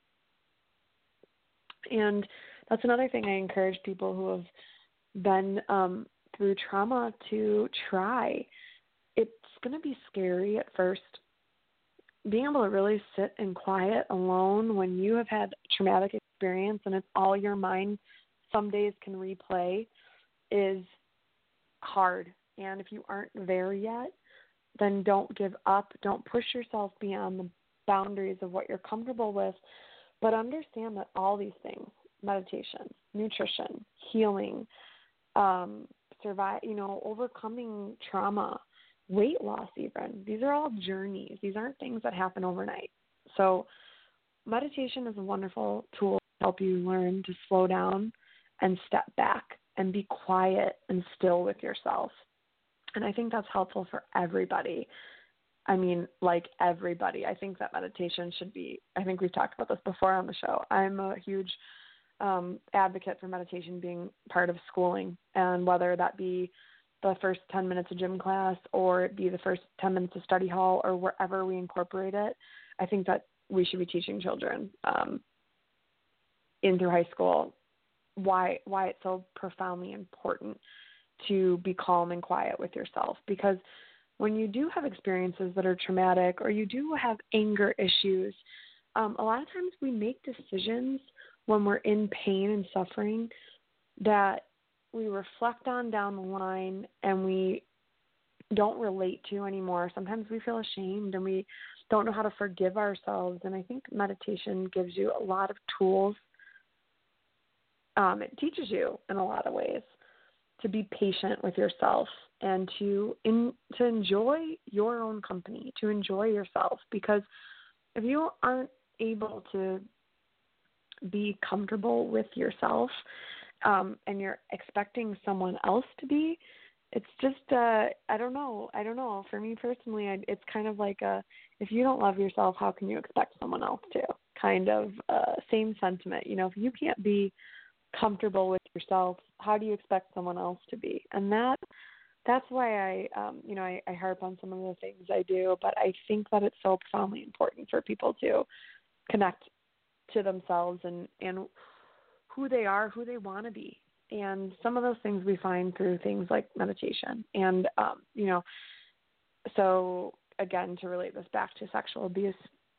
And that's another thing I encourage people who have been through trauma to try. It's going to be scary at first. Being able to really sit in quiet alone when you have had a traumatic experience and it's all your mind some days can replay is hard. And if you aren't there yet, then don't give up. Don't push yourself beyond the boundaries of what you're comfortable with. But understand that all these things, meditation, nutrition, healing, overcoming trauma, weight loss even, these are all journeys. These aren't things that happen overnight. So meditation is a wonderful tool to help you learn to slow down and step back and be quiet and still with yourself. And I think that's helpful for everybody. I mean, like everybody. I think that meditation should be, I think we've talked about this before on the show. I'm a huge advocate for meditation being part of schooling, and whether that be the first 10 minutes of gym class or it be the first 10 minutes of study hall or wherever we incorporate it, I think that we should be teaching children in through high school why it's so profoundly important to be calm and quiet with yourself. Because when you do have experiences that are traumatic or you do have anger issues, a lot of times we make decisions when we're in pain and suffering that we reflect on down the line and we don't relate to anymore. Sometimes we feel ashamed and we don't know how to forgive ourselves. And I think meditation gives you a lot of tools. It teaches you in a lot of ways to be patient with yourself and to enjoy your own company, to enjoy yourself. Because if you aren't able to be comfortable with yourself, and you're expecting someone else to be, it's just, I don't know. For me personally, it's kind of like if you don't love yourself, how can you expect someone else to? Kind of same sentiment. If you can't be comfortable with yourself, how do you expect someone else to be? And that's why I harp on some of the things I do, but I think that it's so profoundly important for people to connect to themselves and who they are, who they want to be. And some of those things we find through things like meditation. And, so again, to relate this back to sexual abuse,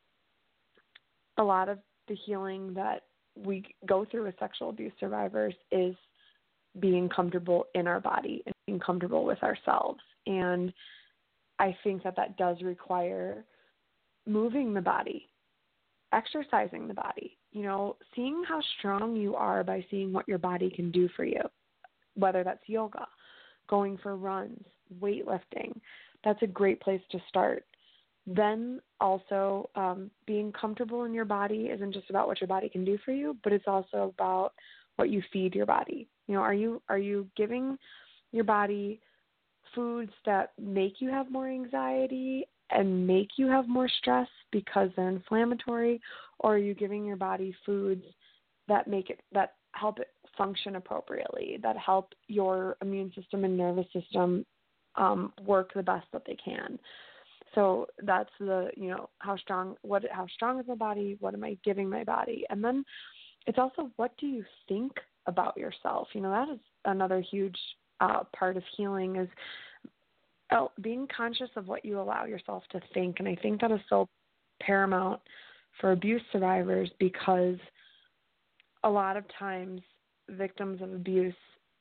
a lot of the healing that we go through as sexual abuse survivors is being comfortable in our body and being comfortable with ourselves. And I think that does require moving the body, exercising the body, seeing how strong you are by seeing what your body can do for you, whether that's yoga, going for runs, weightlifting. That's a great place to start. Then also being comfortable in your body isn't just about what your body can do for you, but it's also about what you feed your body. Are you giving your body foods that make you have more anxiety and make you have more stress because they're inflammatory, or are you giving your body foods that help it function appropriately, that help your immune system and nervous system work the best that they can? So that's how strong is my body? What am I giving my body? And then it's also, what do you think about yourself? That is another huge part of healing, is being conscious of what you allow yourself to think. And I think that is so paramount for abuse survivors, because a lot of times victims of abuse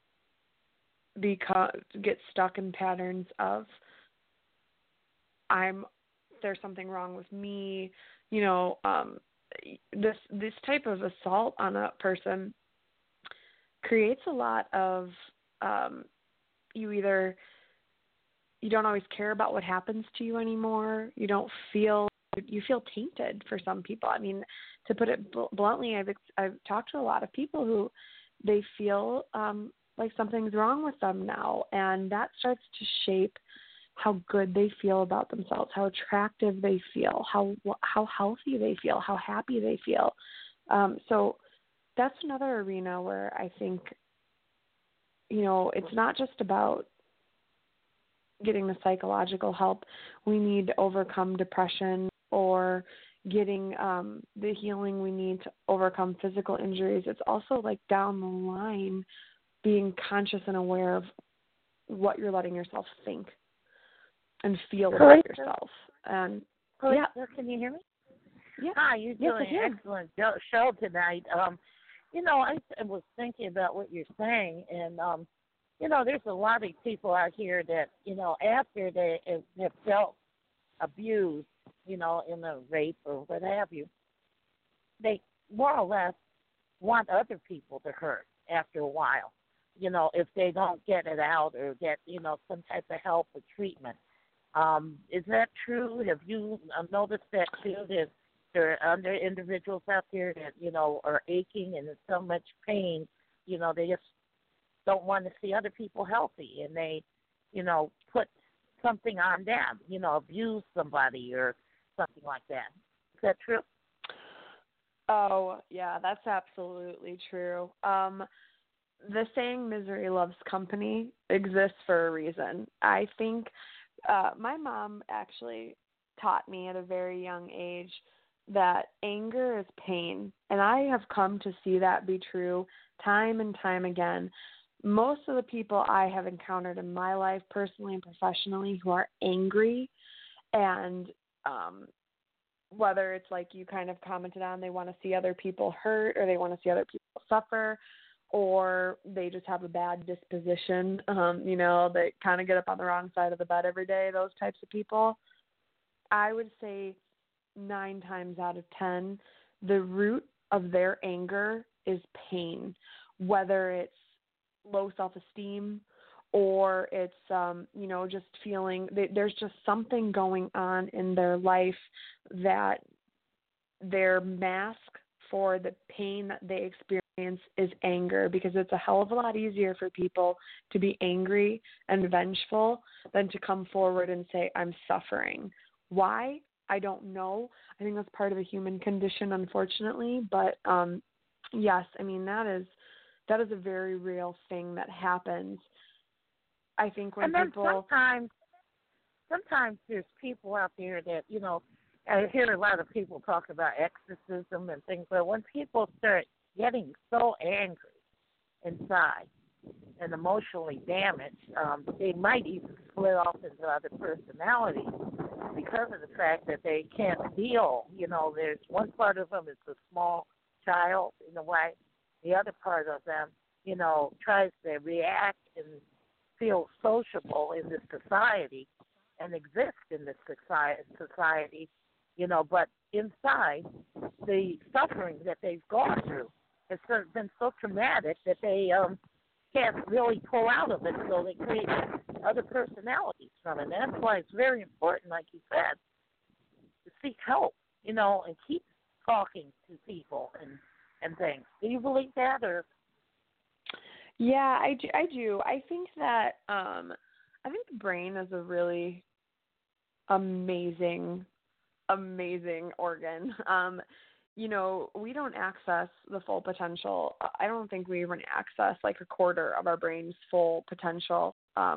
get stuck in patterns of, there's something wrong with me. This type of assault on a person creates a lot of, you don't always care about what happens to you anymore. You feel tainted for some people. I mean, to put it bluntly, I've talked to a lot of people who they feel like something's wrong with them now, and that starts to shape how good they feel about themselves, how attractive they feel, how healthy they feel, how happy they feel. So that's another arena where I think, it's not just about getting the psychological help. We need to overcome depression, or getting the healing we need to overcome physical injuries. It's also like down the line, being conscious and aware of what you're letting yourself think and feel about yourself. And yeah, can you hear me? Yeah. Hi, you're doing an excellent show tonight. I was thinking about what you're saying, and there's a lot of people out here that after they have felt abused, in a rape or what have you, they more or less want other people to hurt after a while. If they don't get it out or get some type of help or treatment. Is that true? Have you noticed that too? That there are other individuals out there that are aching and in so much pain. They just don't want to see other people healthy, and they, put something on them. Abuse somebody or something like that. Is that true? Oh, yeah, that's absolutely true. The saying "misery loves company" exists for a reason. I think my mom actually taught me at a very young age that anger is pain, and I have come to see that be true time and time again. Most of the people I have encountered in my life, personally and professionally, who are angry, and whether it's like you kind of commented on, they want to see other people hurt, or they want to see other people suffer, or they just have a bad disposition, they kind of get up on the wrong side of the bed every day, those types of people, I would say 9 times out of 10, the root of their anger is pain, whether it's low self-esteem or it's, just feeling there's just something going on in their life that their mask for the pain that they experience is anger, because it's a hell of a lot easier for people to be angry and vengeful than to come forward and say, I'm suffering. Why? I don't know. I think that's part of the human condition, unfortunately. But yes, I mean, that is a very real thing that happens. I think when people sometimes there's people out there that, I hear a lot of people talk about exorcism and things, but when people start getting so angry inside and emotionally damaged, they might even split off into other personalities because of the fact that they can't deal. There's one part of them is a small child in a way. The other part of them, tries to react and feel sociable in this society and exist in this society, but inside the suffering that they've gone through has been so traumatic that they can't really pull out of it, so they create other personalities from it. And that's why it's very important, like you said, to seek help, and keep talking to people and things. Do you believe that, or Yeah, I do. I think that I think the brain is a really amazing, amazing organ. We don't access the full potential. I don't think we even access like a quarter of our brain's full potential.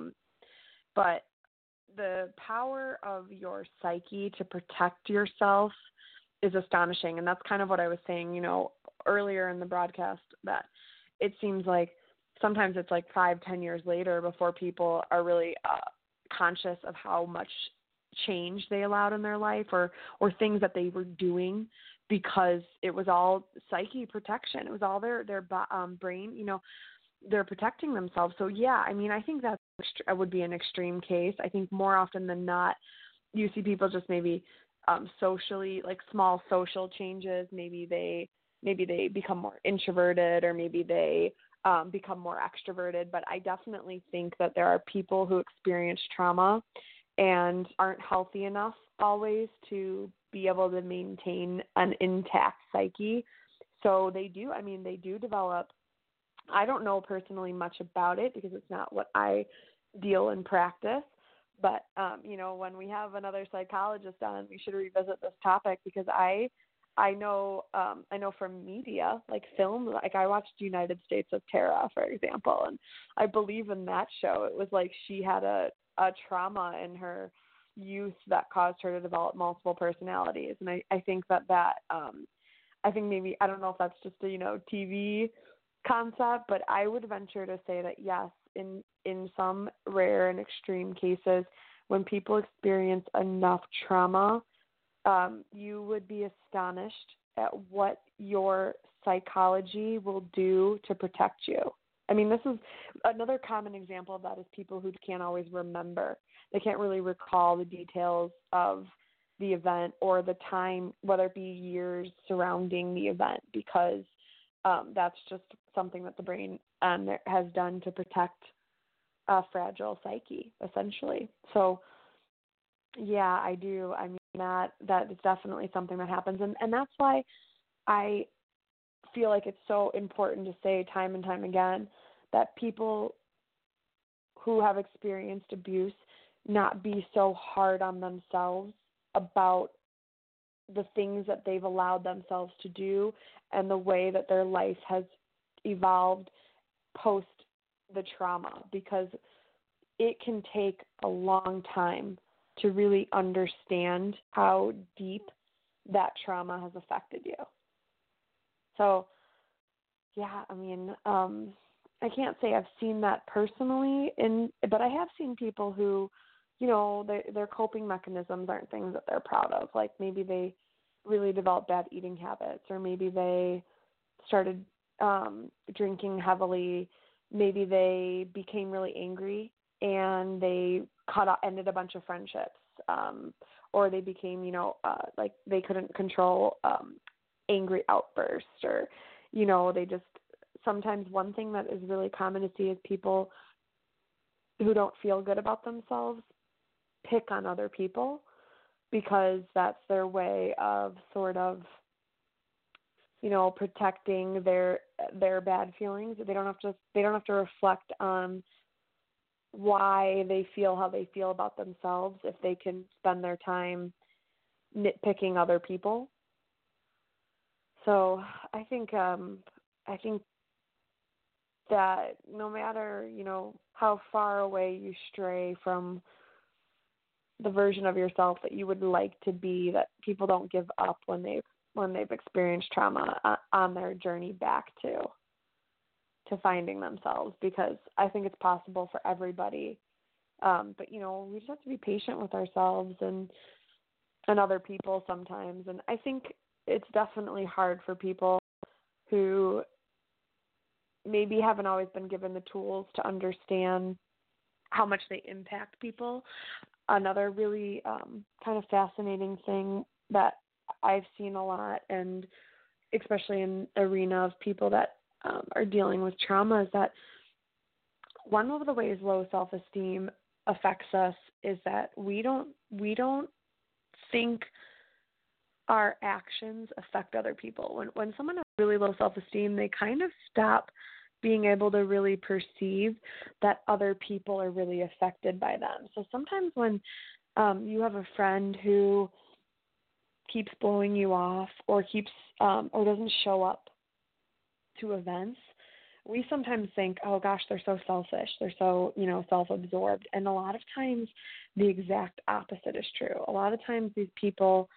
But the power of your psyche to protect yourself is astonishing. And that's kind of what I was saying, earlier in the broadcast, that it seems like sometimes it's like 5-10 years later before people are really conscious of how much change they allowed in their life or things that they were doing because it was all psyche protection. It was all their brain, they're protecting themselves. So yeah, I mean, I think that would be an extreme case. I think more often than not, you see people just maybe socially, like small social changes. Maybe they become more introverted, or maybe they become more extroverted. But I definitely think that there are people who experience trauma and aren't healthy enough always to be able to maintain an intact psyche. So they do develop. I don't know personally much about it because it's not what I deal in practice. But, when we have another psychologist on, we should revisit this topic because I know from media, like film, like I watched United States of Tara, for example, and I believe in that show. It was like she had a trauma in her youth that caused her to develop multiple personalities. And I think that I think maybe, I don't know if that's just a, TV concept, but I would venture to say that yes, in some rare and extreme cases, when people experience enough trauma, you would be astonished at what your psychology will do to protect you. I mean, this is another common example of that is people who can't always remember. They can't really recall the details of the event or the time, whether it be years surrounding the event, because that's just something that the brain has done to protect a fragile psyche, essentially. So, yeah, I do. I mean, that is definitely something that happens. And that's why I feel like it's so important to say time and time again that people who have experienced abuse not be so hard on themselves about the things that they've allowed themselves to do and the way that their life has evolved post the trauma, because it can take a long time to really understand how deep that trauma has affected you. So, yeah, I mean, I can't say I've seen that personally, but I have seen people who, their coping mechanisms aren't things that they're proud of. Like maybe they really developed bad eating habits, or maybe they started drinking heavily. Maybe they became really angry and they ended a bunch of friendships, or they became, like they couldn't control angry outbursts, or, they just, sometimes one thing that is really common to see is people who don't feel good about themselves pick on other people because that's their way of sort of, protecting their bad feelings. They don't have to reflect on why they feel how they feel about themselves if they can spend their time nitpicking other people. So I think that no matter, how far away you stray from the version of yourself that you would like to be, that people don't give up when they've experienced trauma on their journey back to finding themselves, because I think it's possible for everybody. But, we just have to be patient with ourselves and other people sometimes. And I think it's definitely hard for people who maybe haven't always been given the tools to understand how much they impact people. Another really kind of fascinating thing that I've seen a lot, and especially in the arena of people that are dealing with trauma, is that one of the ways low self-esteem affects us is that we don't think our actions affect other people. When someone has really low self-esteem, they kind of stop being able to really perceive that other people are really affected by them. So sometimes when you have a friend who keeps blowing you off or keeps or doesn't show up to events, we sometimes think, oh gosh, they're so selfish. They're so, self-absorbed. And a lot of times the exact opposite is true. A lot of times these people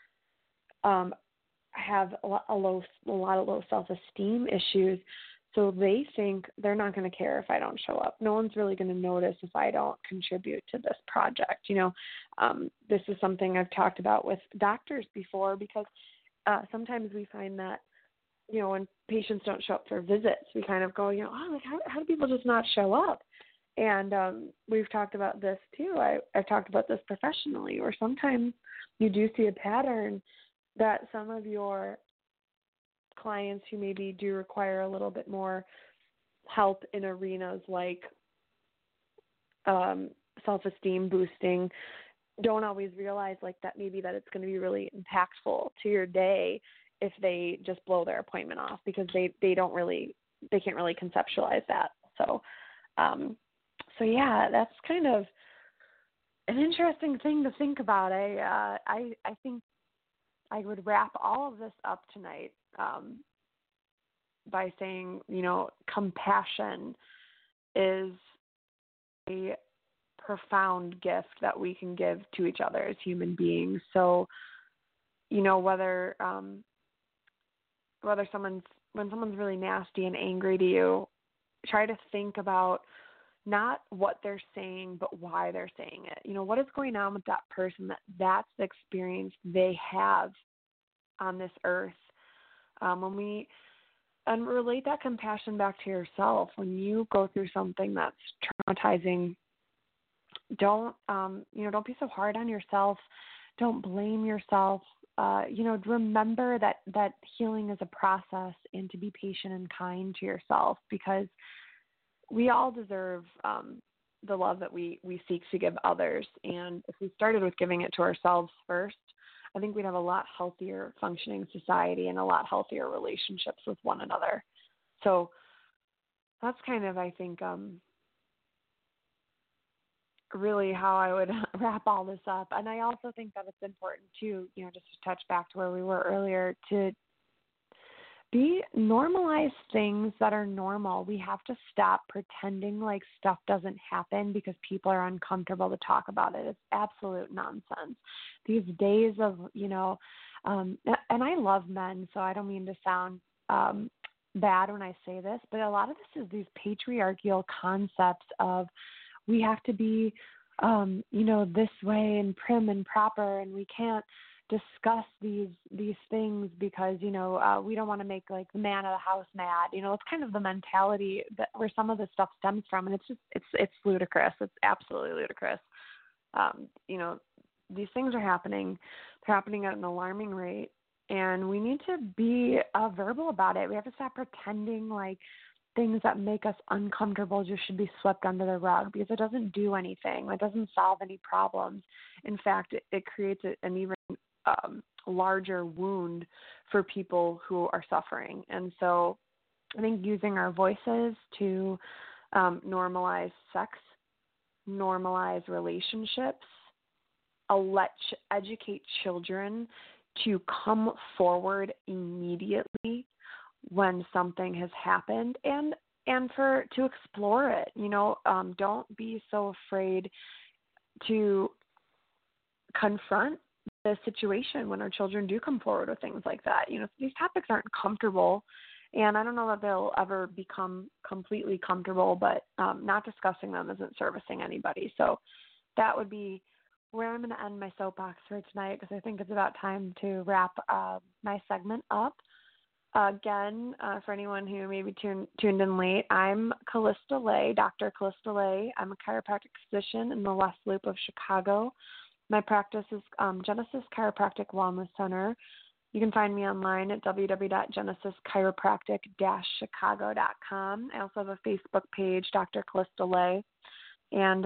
have a lot of low self-esteem issues. So they think they're not going to care if I don't show up. No one's really going to notice if I don't contribute to this project. This is something I've talked about with doctors before, because sometimes we find that, when patients don't show up for visits, we kind of go, how do people just not show up? And we've talked about this too. I've talked about this professionally, where sometimes you do see a pattern that some of your clients who maybe do require a little bit more help in arenas like self-esteem boosting don't always realize that it's going to be really impactful to your day if they just blow their appointment off, because they can't really conceptualize that. So yeah, that's kind of an interesting thing to think about. I think I would wrap all of this up tonight by saying, compassion is a profound gift that we can give to each other as human beings. So, when someone's really nasty and angry to you, try to think about not what they're saying, but why they're saying it. What is going on with that person that's the experience they have on this earth. And relate that compassion back to yourself. When you go through something that's traumatizing, don't be so hard on yourself. Don't blame yourself. Remember that healing is a process, and to be patient and kind to yourself, because we all deserve the love that we seek to give others. And if we started with giving it to ourselves first, I think we'd have a lot healthier functioning society and a lot healthier relationships with one another. So that's kind of, I think, really how I would wrap all this up. And I also think that it's important too, just to touch back to where we were earlier, to normalize things that are normal. We have to stop pretending like stuff doesn't happen because people are uncomfortable to talk about it. It's absolute nonsense. These days of, and I love men, so I don't mean to sound bad when I say this, but a lot of this is these patriarchal concepts of we have to be, this way and prim and proper, and we can't discuss these things because we don't want to make the man of the house mad. It's kind of the mentality that where some of this stuff stems from, and it's ludicrous. It's absolutely ludicrous. These things are happening. They're happening at an alarming rate, and we need to be verbal about it. We have to stop pretending like things that make us uncomfortable just should be swept under the rug, because it doesn't do anything. It doesn't solve any problems. In fact, it creates an even larger wound for people who are suffering. And so I think using our voices to normalize sex, normalize relationships, educate children to come forward immediately when something has happened, and to explore it. Don't be so afraid to confront the situation when our children do come forward with things like that. These topics aren't comfortable, and I don't know that they'll ever become completely comfortable, but not discussing them isn't servicing anybody. So that would be where I'm going to end my soapbox for tonight, because I think it's about time to wrap my segment up. Again, for anyone who maybe tuned in late, I'm Callista Lay, Dr. Callista Lay. I'm a chiropractic physician in the West Loop of Chicago. My practice is Genesis Chiropractic Wellness Center. You can find me online at www.genesischiropractic-chicago.com. I also have a Facebook page, Dr. Callista Lay, and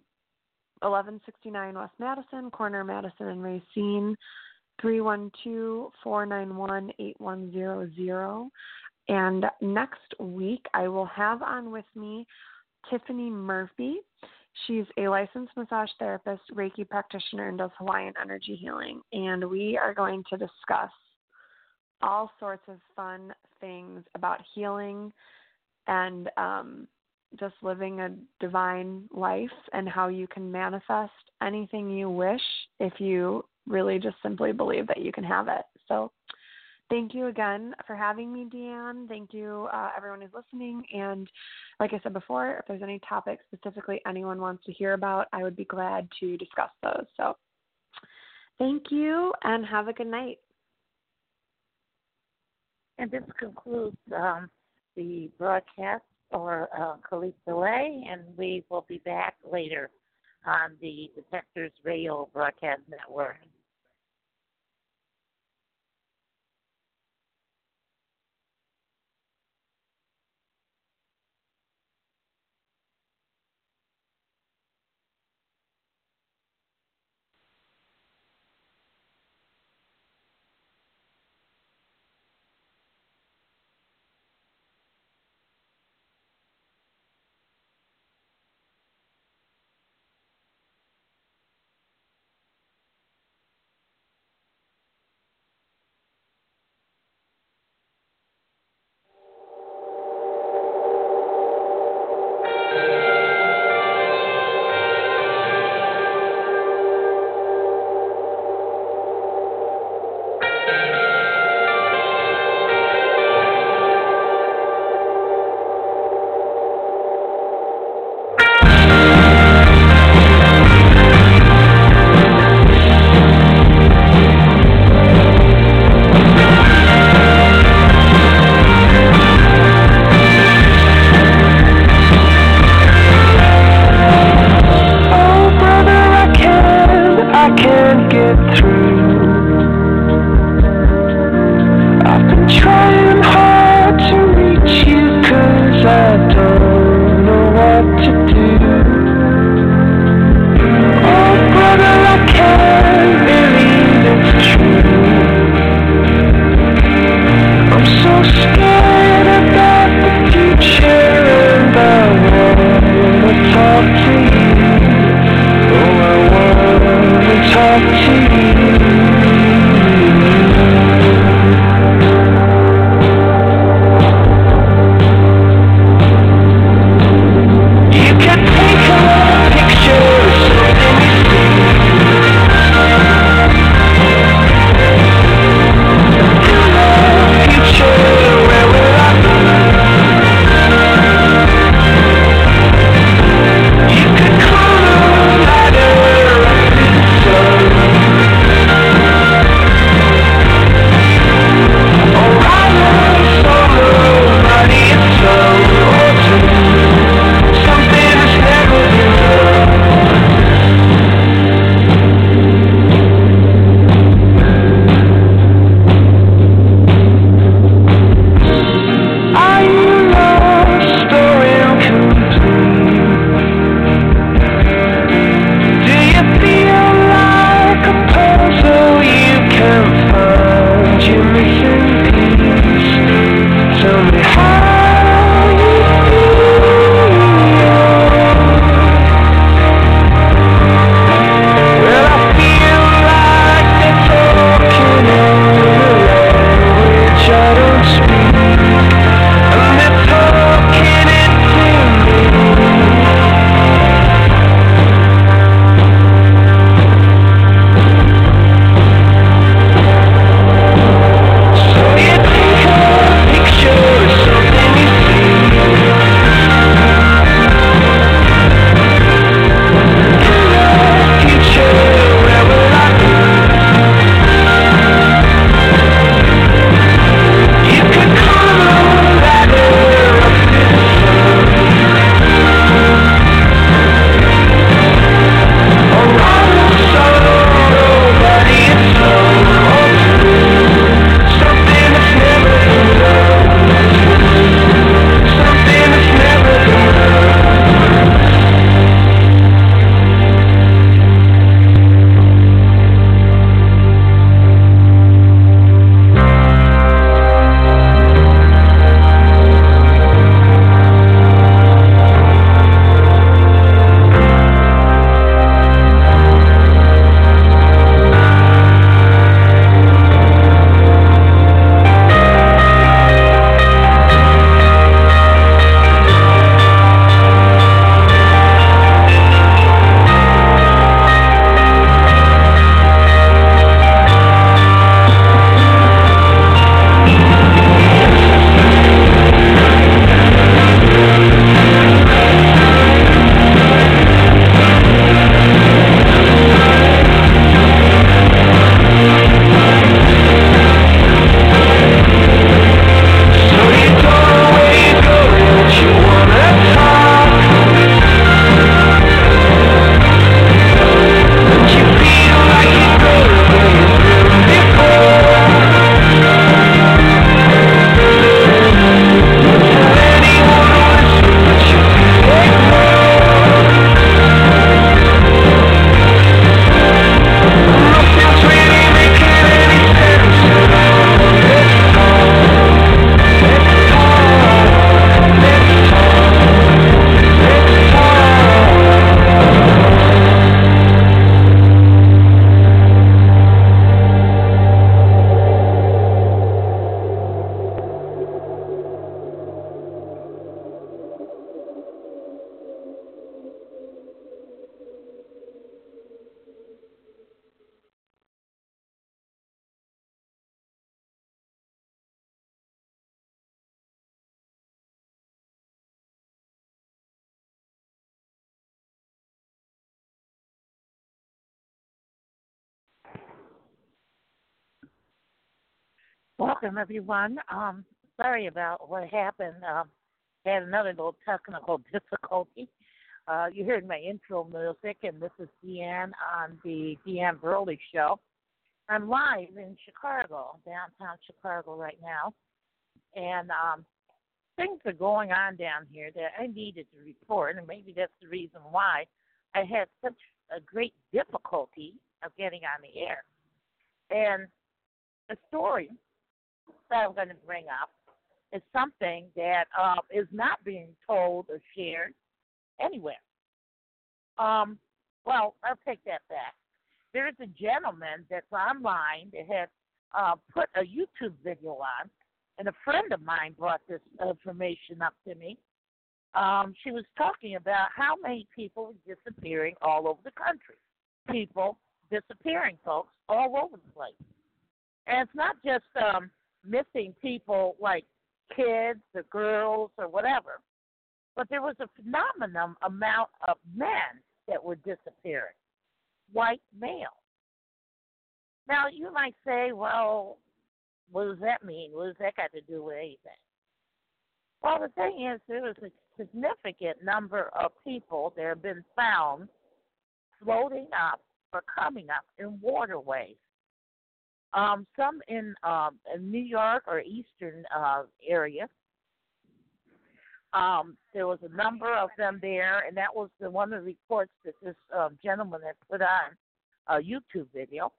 1169 West Madison, corner Madison and Racine, 312-491-8100. And next week, I will have on with me Tiffany Murphy. She's a licensed massage therapist, Reiki practitioner, and does Hawaiian energy healing. And we are going to discuss all sorts of fun things about healing and just living a divine life and how you can manifest anything you wish if you really just simply believe that you can have it. So thank you again for having me, Deanne. Thank you, everyone who's listening. And like I said before, if there's any topics specifically anyone wants to hear about, I would be glad to discuss those. So thank you and have a good night. And this concludes the broadcast for Calista Lay, and we will be back later on the Detectors Radio Broadcast Network. You can take Welcome, everyone. Sorry about what happened. Had another little technical difficulty. You heard my intro music, and this is Deanne on the Deanne Burley Show. I'm live in Chicago, downtown Chicago right now, and things are going on down here that I needed to report, and maybe that's the reason why I had such a great difficulty of getting on the air. And the story that I'm going to bring up is something that is not being told or shared anywhere. Well, I'll take that back. There's a gentleman that's online that has put a YouTube video on, and a friend of mine brought this information up to me. She was talking about how many people were disappearing all over the country. People disappearing, folks, all over the place. And it's not just missing people like kids or girls or whatever, but there was a phenomenal amount of men that were disappearing, white males. Now, you might say, well, what does that mean? What does that got to do with anything? Well, the thing is, there was a significant number of people that have been found floating up or coming up in waterways. Some in New York or Eastern area. There was a number of them there, and that was one of the reports that this gentleman had put on a YouTube video.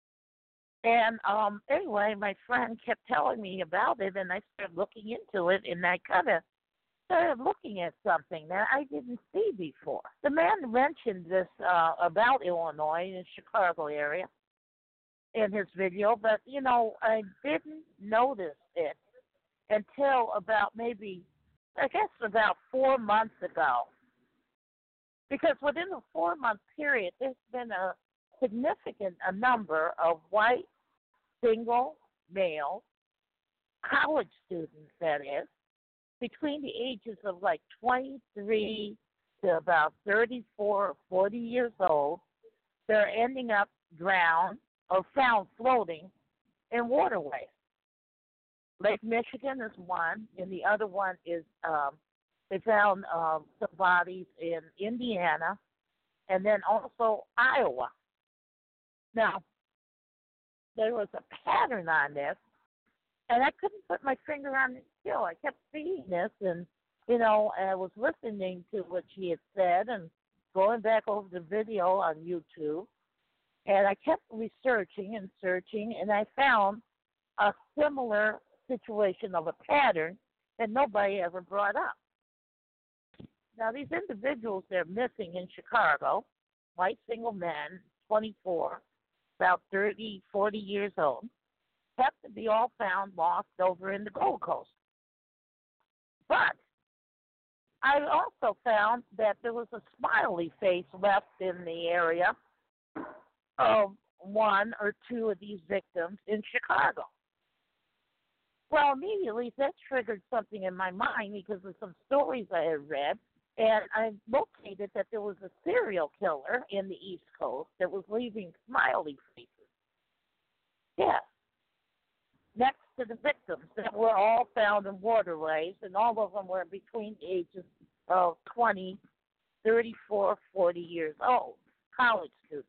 And anyway, my friend kept telling me about it, and I started looking into it, and I kind of started looking at something that I didn't see before. The man mentioned this about Illinois in the Chicago area in his video, but, you know, I didn't notice it until about maybe, I guess about 4 months ago. Because within the 4-month period, there's been a significant number of white single male college students, that is, between the ages of like 23 to about 34 or 40 years old. They're ending up drowned or found floating in waterways. Lake Michigan is one, and the other one is they found some bodies in Indiana, and then also Iowa. Now, there was a pattern on this, and I couldn't put my finger on it still. I kept seeing this, and, you know, I was listening to what she had said and going back over the video on YouTube. And I kept researching and searching, and I found a similar situation of a pattern that nobody ever brought up. Now, these individuals that are missing in Chicago, white single men, 24, about 30, 40 years old, have to be all found lost over in the Gold Coast. But I also found that there was a smiley face left in the area of one or two of these victims in Chicago. Well, immediately that triggered something in my mind because of some stories I had read, and I located that there was a serial killer in the East Coast that was leaving smiley faces. Yes. Next to the victims that were all found in waterways, and all of them were between the ages of 20, 34, 40 years old, college students.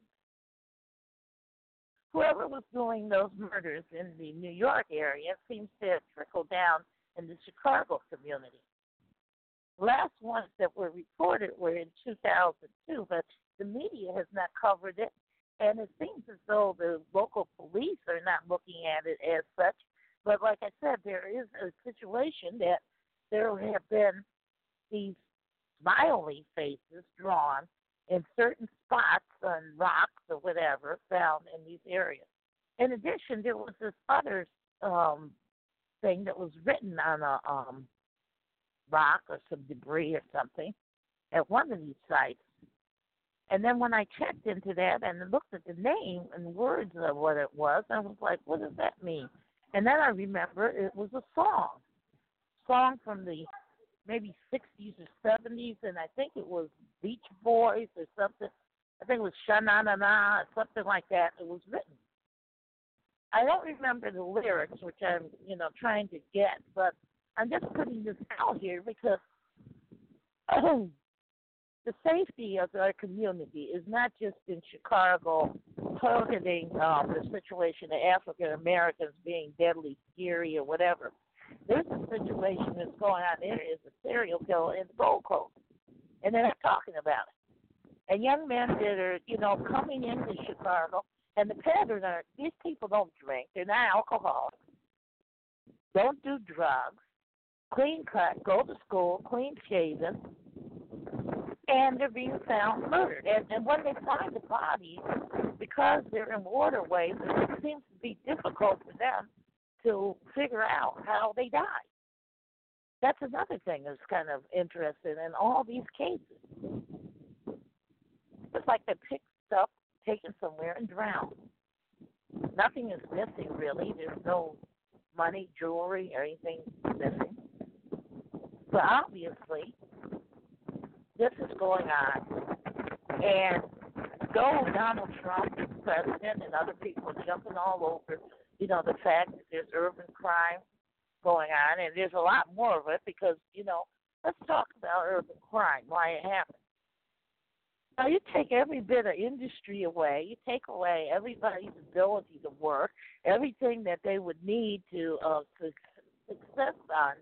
Whoever was doing those murders in the New York area seems to have trickled down in the Chicago community. The last ones that were reported were in 2002, but the media has not covered it, and it seems as though the local police are not looking at it as such. But like I said, there is a situation that there have been these smiley faces drawn in certain spots on rocks or whatever found in these areas. In addition, there was this other thing that was written on a rock or some debris or something at one of these sites. And then when I checked into that and looked at the name and words of what it was, I was like, what does that mean? And then I remember it was a song from the maybe 60s or 70s, and I think it was Beach Boys or something. I think it was Sha-Na-Na-Na, something like that. It was written. I don't remember the lyrics, which I'm, trying to get, but I'm just putting this out here because the safety of our community is not just in Chicago targeting the situation of African Americans being deadly scary or whatever. There's a situation that's going on. There is a serial killer in the Gold Coast, and they're not talking about it. And young men that are, coming into Chicago, and the pattern are these people don't drink. They're not alcoholics. Don't do drugs. Clean cut, go to school, clean shaven, and they're being found murdered. And when they find the bodies, because they're in waterways, it seems to be difficult for them to figure out how they died. That's another thing that's kind of interesting in all these cases. It's like they're picked up, taken somewhere, and drowned. Nothing is missing, really. There's no money, jewelry, or anything missing. But obviously, this is going on. And though Donald Trump is president and other people are jumping all over, the fact that there's urban crime going on, and there's a lot more of it because, let's talk about urban crime, why it happens. Now, you take every bit of industry away, you take away everybody's ability to work, everything that they would need to exist on,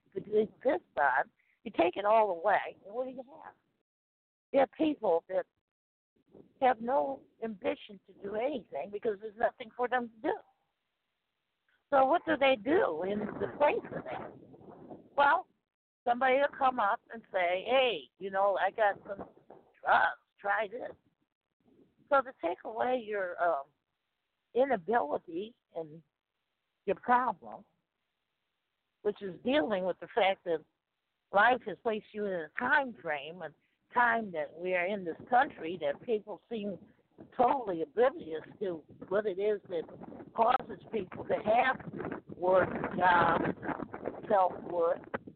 you take it all away, and what do you have? You have people that have no ambition to do anything because there's nothing for them to do. So what do they do in the place of that? Well, somebody will come up and say, hey, I got some drugs, try this. So to take away your inability and your problem, which is dealing with the fact that life has placed you in a time frame and time that we are in this country that people seem totally oblivious to what it is that causes people to have work, jobs, self-worth.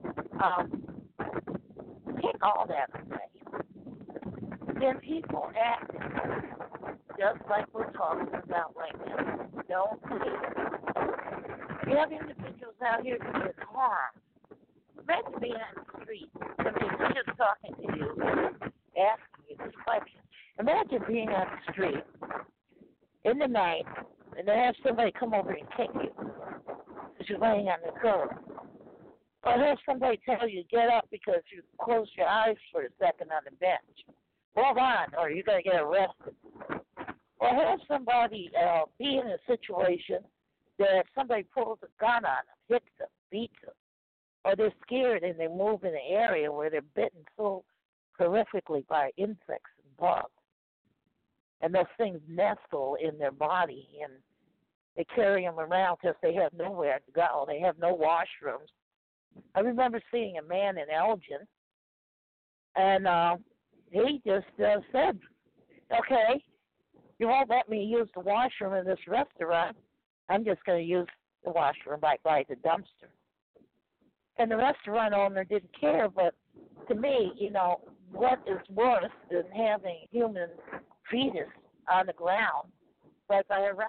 Take all that away. Then people act just like we're talking about right now. Don't care. You have individuals out here that get harmed. Imagine being on the street. I'm just talking to you, asking you this question. Imagine being on the street in the night and then have somebody come over and kick you because you're laying on the curb. Or have somebody tell you get up because you closed your eyes for a second on the bench. Hold on, or you're going to get arrested. Or have somebody be in a situation that somebody pulls a gun on them, hits them, beats them. Or they're scared and they move in an area where they're bitten so horrifically by insects and bugs. And those things nestle in their body and they carry them around because they have nowhere to go. They have no washrooms. I remember seeing a man in Elgin, and he just said, okay, you won't let me use the washroom in this restaurant. I'm just going to use the washroom right by the dumpster. And the restaurant owner didn't care, but to me, what is worse than having human fetus on the ground right by a restaurant?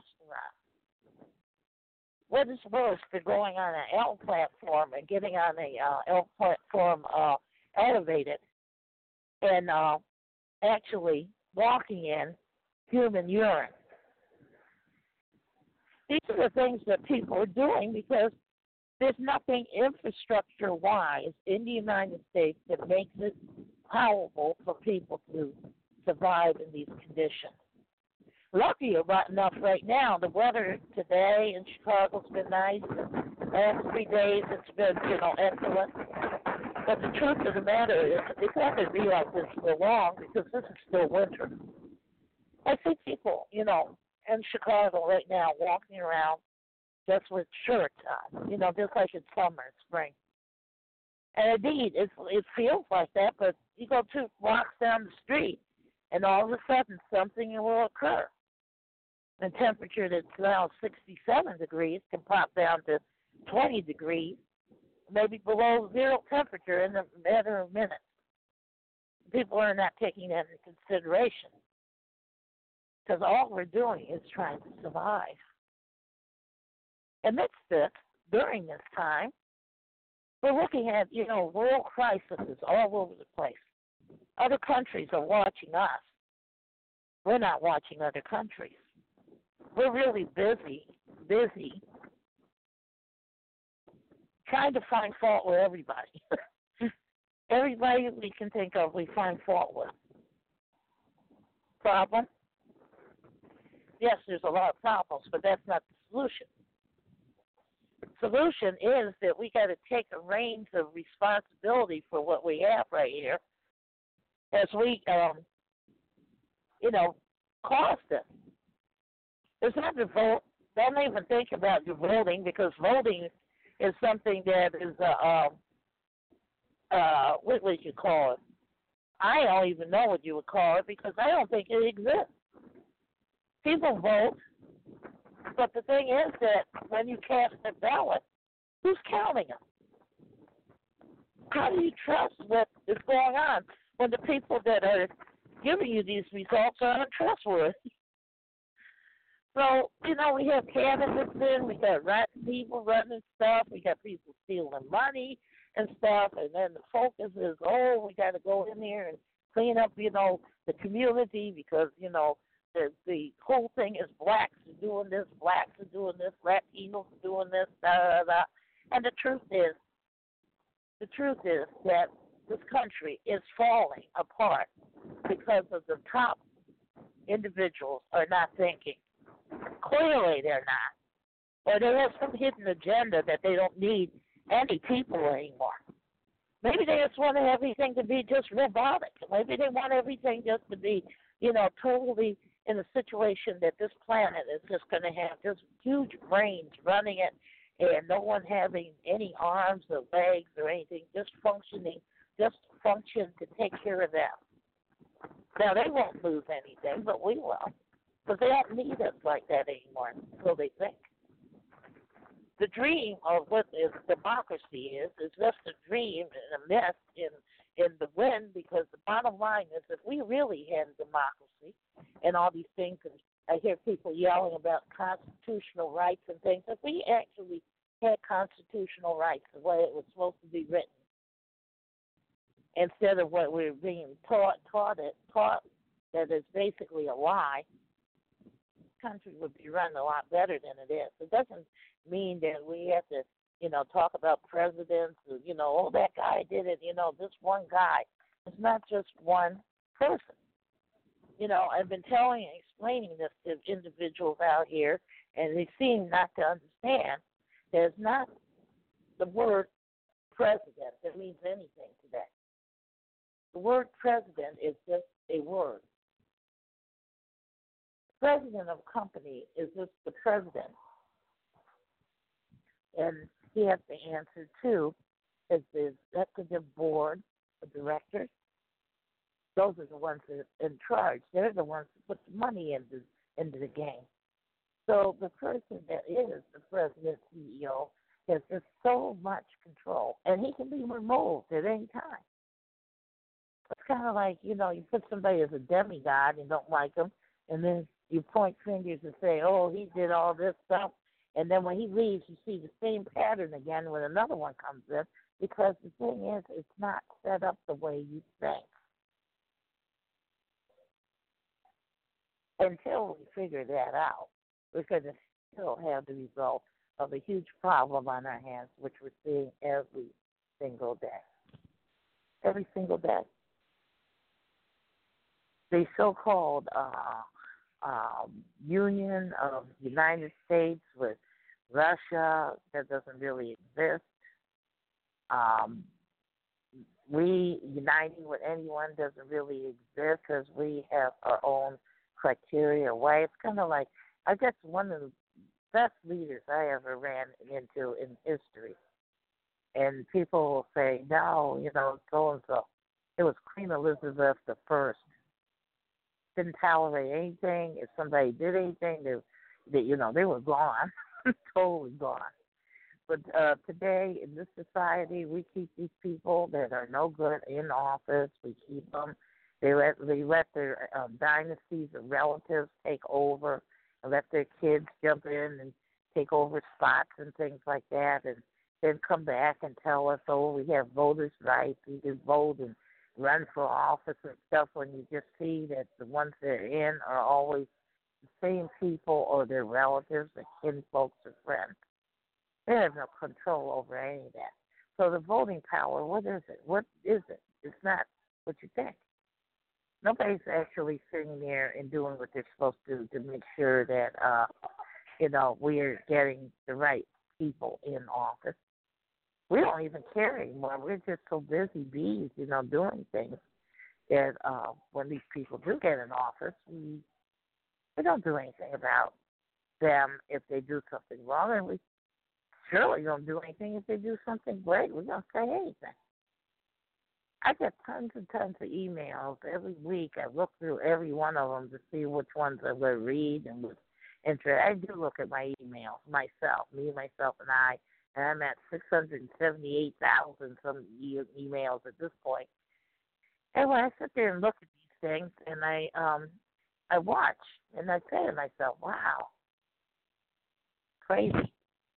What is worse than going on an L platform and getting on a L platform elevated and actually walking in human urine? These are the things that people are doing because there's nothing infrastructure-wise in the United States that makes it palatable for people to survive in these conditions. Lucky enough right now, the weather today in Chicago's been nice. The last 3 days it's been, excellent. But the truth of the matter is it's not going to be like this for long because this is still winter. I see people, in Chicago right now walking around just with shirts on, just like it's summer and spring. And indeed, it feels like that, but you go 2 blocks down the street, and all of a sudden something will occur. And temperature that's now 67 degrees can pop down to 20 degrees, maybe below zero temperature in a matter of minutes. People are not taking that into consideration because all we're doing is trying to survive. amidst this, during this time, we're looking at, world crises all over the place. Other countries are watching us. We're not watching other countries. We're really busy trying to find fault with everybody. Everybody we can think of, we find fault with. Problem? Yes, there's a lot of problems, but that's not the solution. Solution is that we got to take a reins of responsibility for what we have right here, as we, caused it. It's not to vote. Don't even think about your voting, because voting is something that is, what would you call it? I don't even know what you would call it, because I don't think it exists. People vote, but the thing is that when you cast a ballot, who's counting them? How do you trust what is going on when the people that are giving you these results are untrustworthy? So, we have candidates in, we got rotten people running stuff, we got people stealing money and stuff, and then the focus is, we got to go in there and clean up, the community, because, the whole thing is blacks are doing this, Latinos are doing this, And the truth is that this country is falling apart because of the top individuals are not thinking. Clearly they're not. Or they have some hidden agenda that they don't need any people anymore. Maybe they just want everything to be just robotic. Maybe they want everything just to be, totally in a situation that this planet is just going to have just huge brains running it, and no one having any arms or legs or anything, just function to take care of them. Now, they won't lose anything, but we will, because they don't need us like that anymore, so they think. The dream of what is democracy is just a dream and a myth in the wind, because the bottom line is if we really had a democracy and all these things, and I hear people yelling about constitutional rights and things, if we actually had constitutional rights the way it was supposed to be written, instead of what we're being taught that is basically a lie, the country would be run a lot better than it is. It doesn't mean that we have to, talk about presidents, that guy did it, this one guy. It's not just one person. I've been explaining this to individuals out here, and they seem not to understand. There's not the word president that means anything today. The word president is just a word. President of a company is just the president. And he has to answer to is the executive board of directors. Those are the ones that are in charge. They're the ones that put the money into the game. So the person that is the president, CEO, has just so much control, and he can be removed at any time. It's kind of like, you put somebody as a demigod and don't like him, and then you point fingers and say, he did all this stuff. And then when he leaves, you see the same pattern again when another one comes in, because the thing is, it's not set up the way you think. Until we figure that out, we're going to still have the result of a huge problem on our hands, which we're seeing every single day. Every single day. The so-called Union of the United States with Russia, that doesn't really exist. We uniting with anyone doesn't really exist because we have our own criteria way. It's kind of like, I guess, one of the best leaders I ever ran into in history. And people will say, no, so-and-so. It was Queen Elizabeth I. Didn't tolerate anything. If somebody did anything, they were gone, totally gone. But today, in this society, we keep these people that are no good in office. We keep them. They let their dynasties or relatives take over and let their kids jump in and take over spots and things like that, and then come back and tell us, oh, we have voters' rights, we can vote and run for office and stuff, when you just see that the ones that are in are always the same people or their relatives, their kinfolks or friends. They have no control over any of that. So the voting power, what is it? What is it? It's not what you think. Nobody's actually sitting there and doing what they're supposed to make sure that, we're getting the right people in office. We don't even care anymore. We're just so busy bees, doing things that when these people do get in office, we don't do anything about them if they do something wrong, and we surely don't do anything if they do something great. We don't say anything. I get tons and tons of emails every week. I look through every one of them to see which ones I'm going to read and which interest. I do look at my emails myself, myself, and I, and I'm at 678,000 some emails at this point. And when I sit there and look at these things, and I watch, and I say to myself, wow, crazy.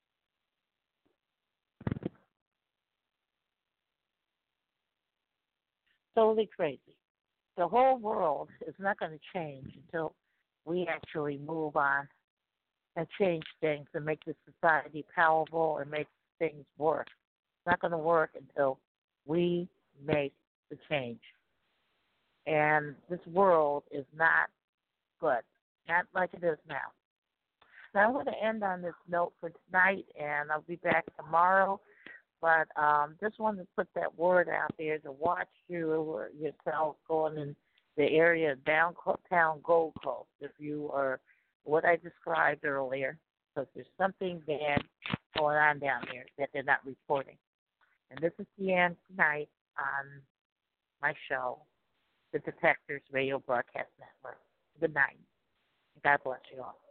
Totally crazy. The whole world is not going to change until we actually move on and change things and make the society palatable and make things work. It's not going to work until we make the change. And this world is not good, not like it is now. Now I'm going to end on this note for tonight, and I'll be back tomorrow. But just wanted to put that word out there to watch yourself going in the area of downtown Gold Coast if you are what I described earlier, because there's something bad going on down there that they're not reporting. And this is Deanne tonight on my show, the Detectors Radio Broadcast Network. Good night. God bless you all.